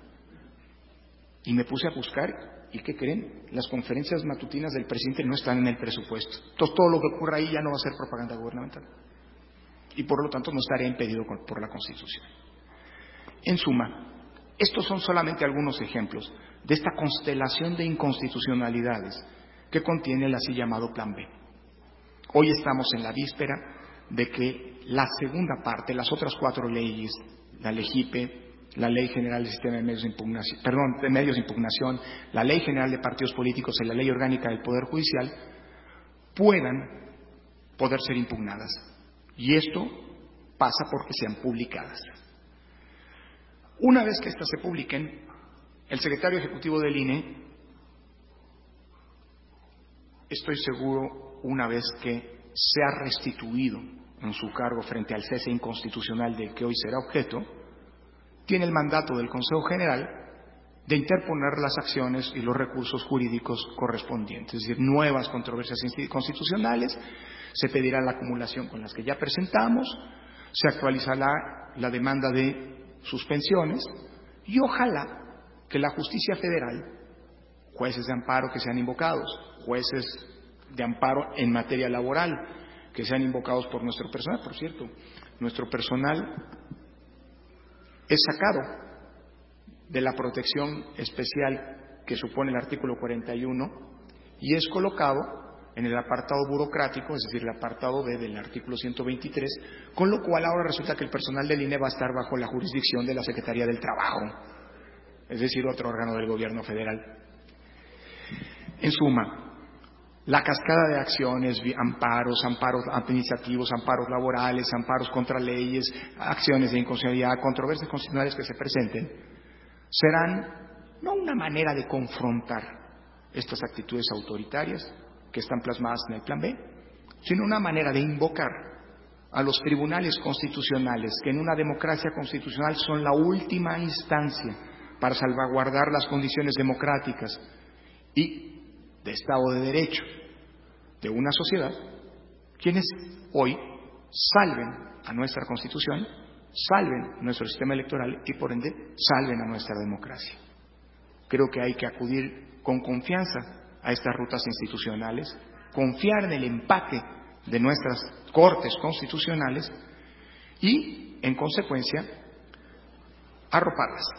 Y me puse a buscar, ¿y qué creen? Las conferencias matutinas del presidente no están en el presupuesto. Entonces todo lo que ocurra ahí ya no va a ser propaganda gubernamental. Y por lo tanto no estaría impedido por la Constitución. En suma, estos son solamente algunos ejemplos de esta constelación de inconstitucionalidades que contiene el así llamado Plan B. Hoy estamos en la víspera de que la segunda parte, las otras 4 leyes, la LEGIPE, la Ley General del Sistema de Medios de Impugnación, la Ley General de Partidos Políticos y la Ley Orgánica del Poder Judicial, poder ser impugnadas. Y esto pasa porque sean publicadas. Una vez que éstas se publiquen, el secretario ejecutivo del INE, estoy seguro, una vez que sea restituido en su cargo frente al cese inconstitucional del que hoy será objeto, tiene el mandato del Consejo General de interponer las acciones y los recursos jurídicos correspondientes, es decir, nuevas controversias constitucionales, se pedirá la acumulación con las que ya presentamos, se actualizará la demanda de suspensiones y ojalá que la justicia federal, jueces de amparo que sean invocados, jueces de amparo en materia laboral que sean invocados por nuestro personal, por cierto, nuestro personal es sacado de la protección especial que supone el artículo 41 y es colocado en el apartado burocrático, es decir, el apartado B del artículo 123, con lo cual ahora resulta que el personal del INE va a estar bajo la jurisdicción de la Secretaría del Trabajo, es decir, otro órgano del gobierno federal. En suma, la cascada de acciones, amparos administrativos, amparos laborales, amparos contra leyes, acciones de inconstitucionalidad, controversias constitucionales que se presenten, serán no una manera de confrontar estas actitudes autoritarias que están plasmadas en el Plan B, sino una manera de invocar a los tribunales constitucionales, que en una democracia constitucional son la última instancia para salvaguardar las condiciones democráticas y de Estado de Derecho de una sociedad, quienes hoy salven a nuestra Constitución, salven nuestro sistema electoral y por ende salven a nuestra democracia. Creo que hay que acudir con confianza a estas rutas institucionales, confiar en el empaque de nuestras cortes constitucionales y, en consecuencia, arroparlas,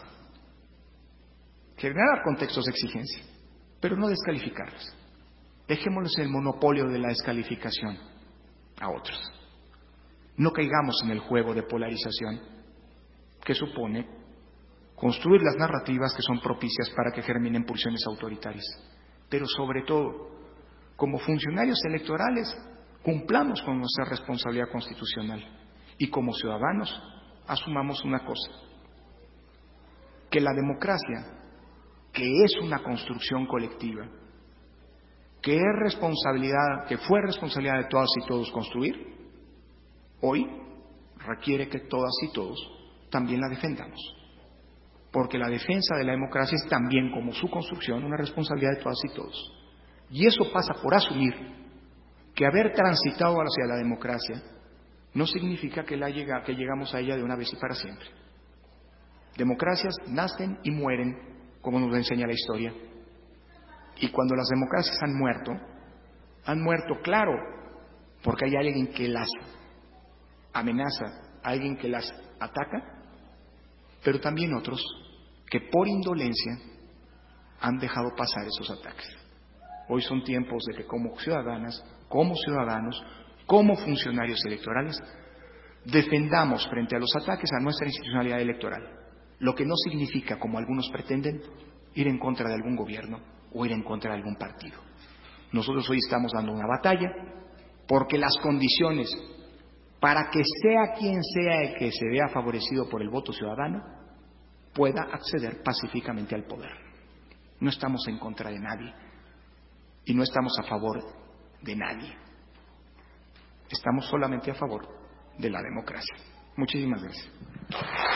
generar contextos de exigencia, pero no descalificarlas. Dejémosles el monopolio de la descalificación a otros. No caigamos en el juego de polarización. que supone construir las narrativas que son propicias para que germinen pulsiones autoritarias. Pero sobre todo, como funcionarios electorales, cumplamos con nuestra responsabilidad constitucional y como ciudadanos asumamos una cosa, que la democracia, que es una construcción colectiva, que es responsabilidad, que fue responsabilidad de todas y todos construir, hoy requiere que todas y todos también la defendamos. Porque la defensa de la democracia es también, como su construcción, una responsabilidad de todas y todos. Y eso pasa por asumir que haber transitado hacia la democracia no significa que llegamos a ella de una vez y para siempre. Democracias nacen y mueren, como nos enseña la historia. Y cuando las democracias han muerto, claro, porque hay alguien que las amenaza, alguien que las ataca, pero también otros que por indolencia han dejado pasar esos ataques. Hoy son tiempos de que como ciudadanas, como ciudadanos, como funcionarios electorales, defendamos frente a los ataques a nuestra institucionalidad electoral, lo que no significa, como algunos pretenden, ir en contra de algún gobierno o ir en contra de algún partido. Nosotros hoy estamos dando una batalla porque las condiciones para que sea quien sea el que se vea favorecido por el voto ciudadano pueda acceder pacíficamente al poder. No estamos en contra de nadie y no estamos a favor de nadie. Estamos solamente a favor de la democracia. Muchísimas gracias.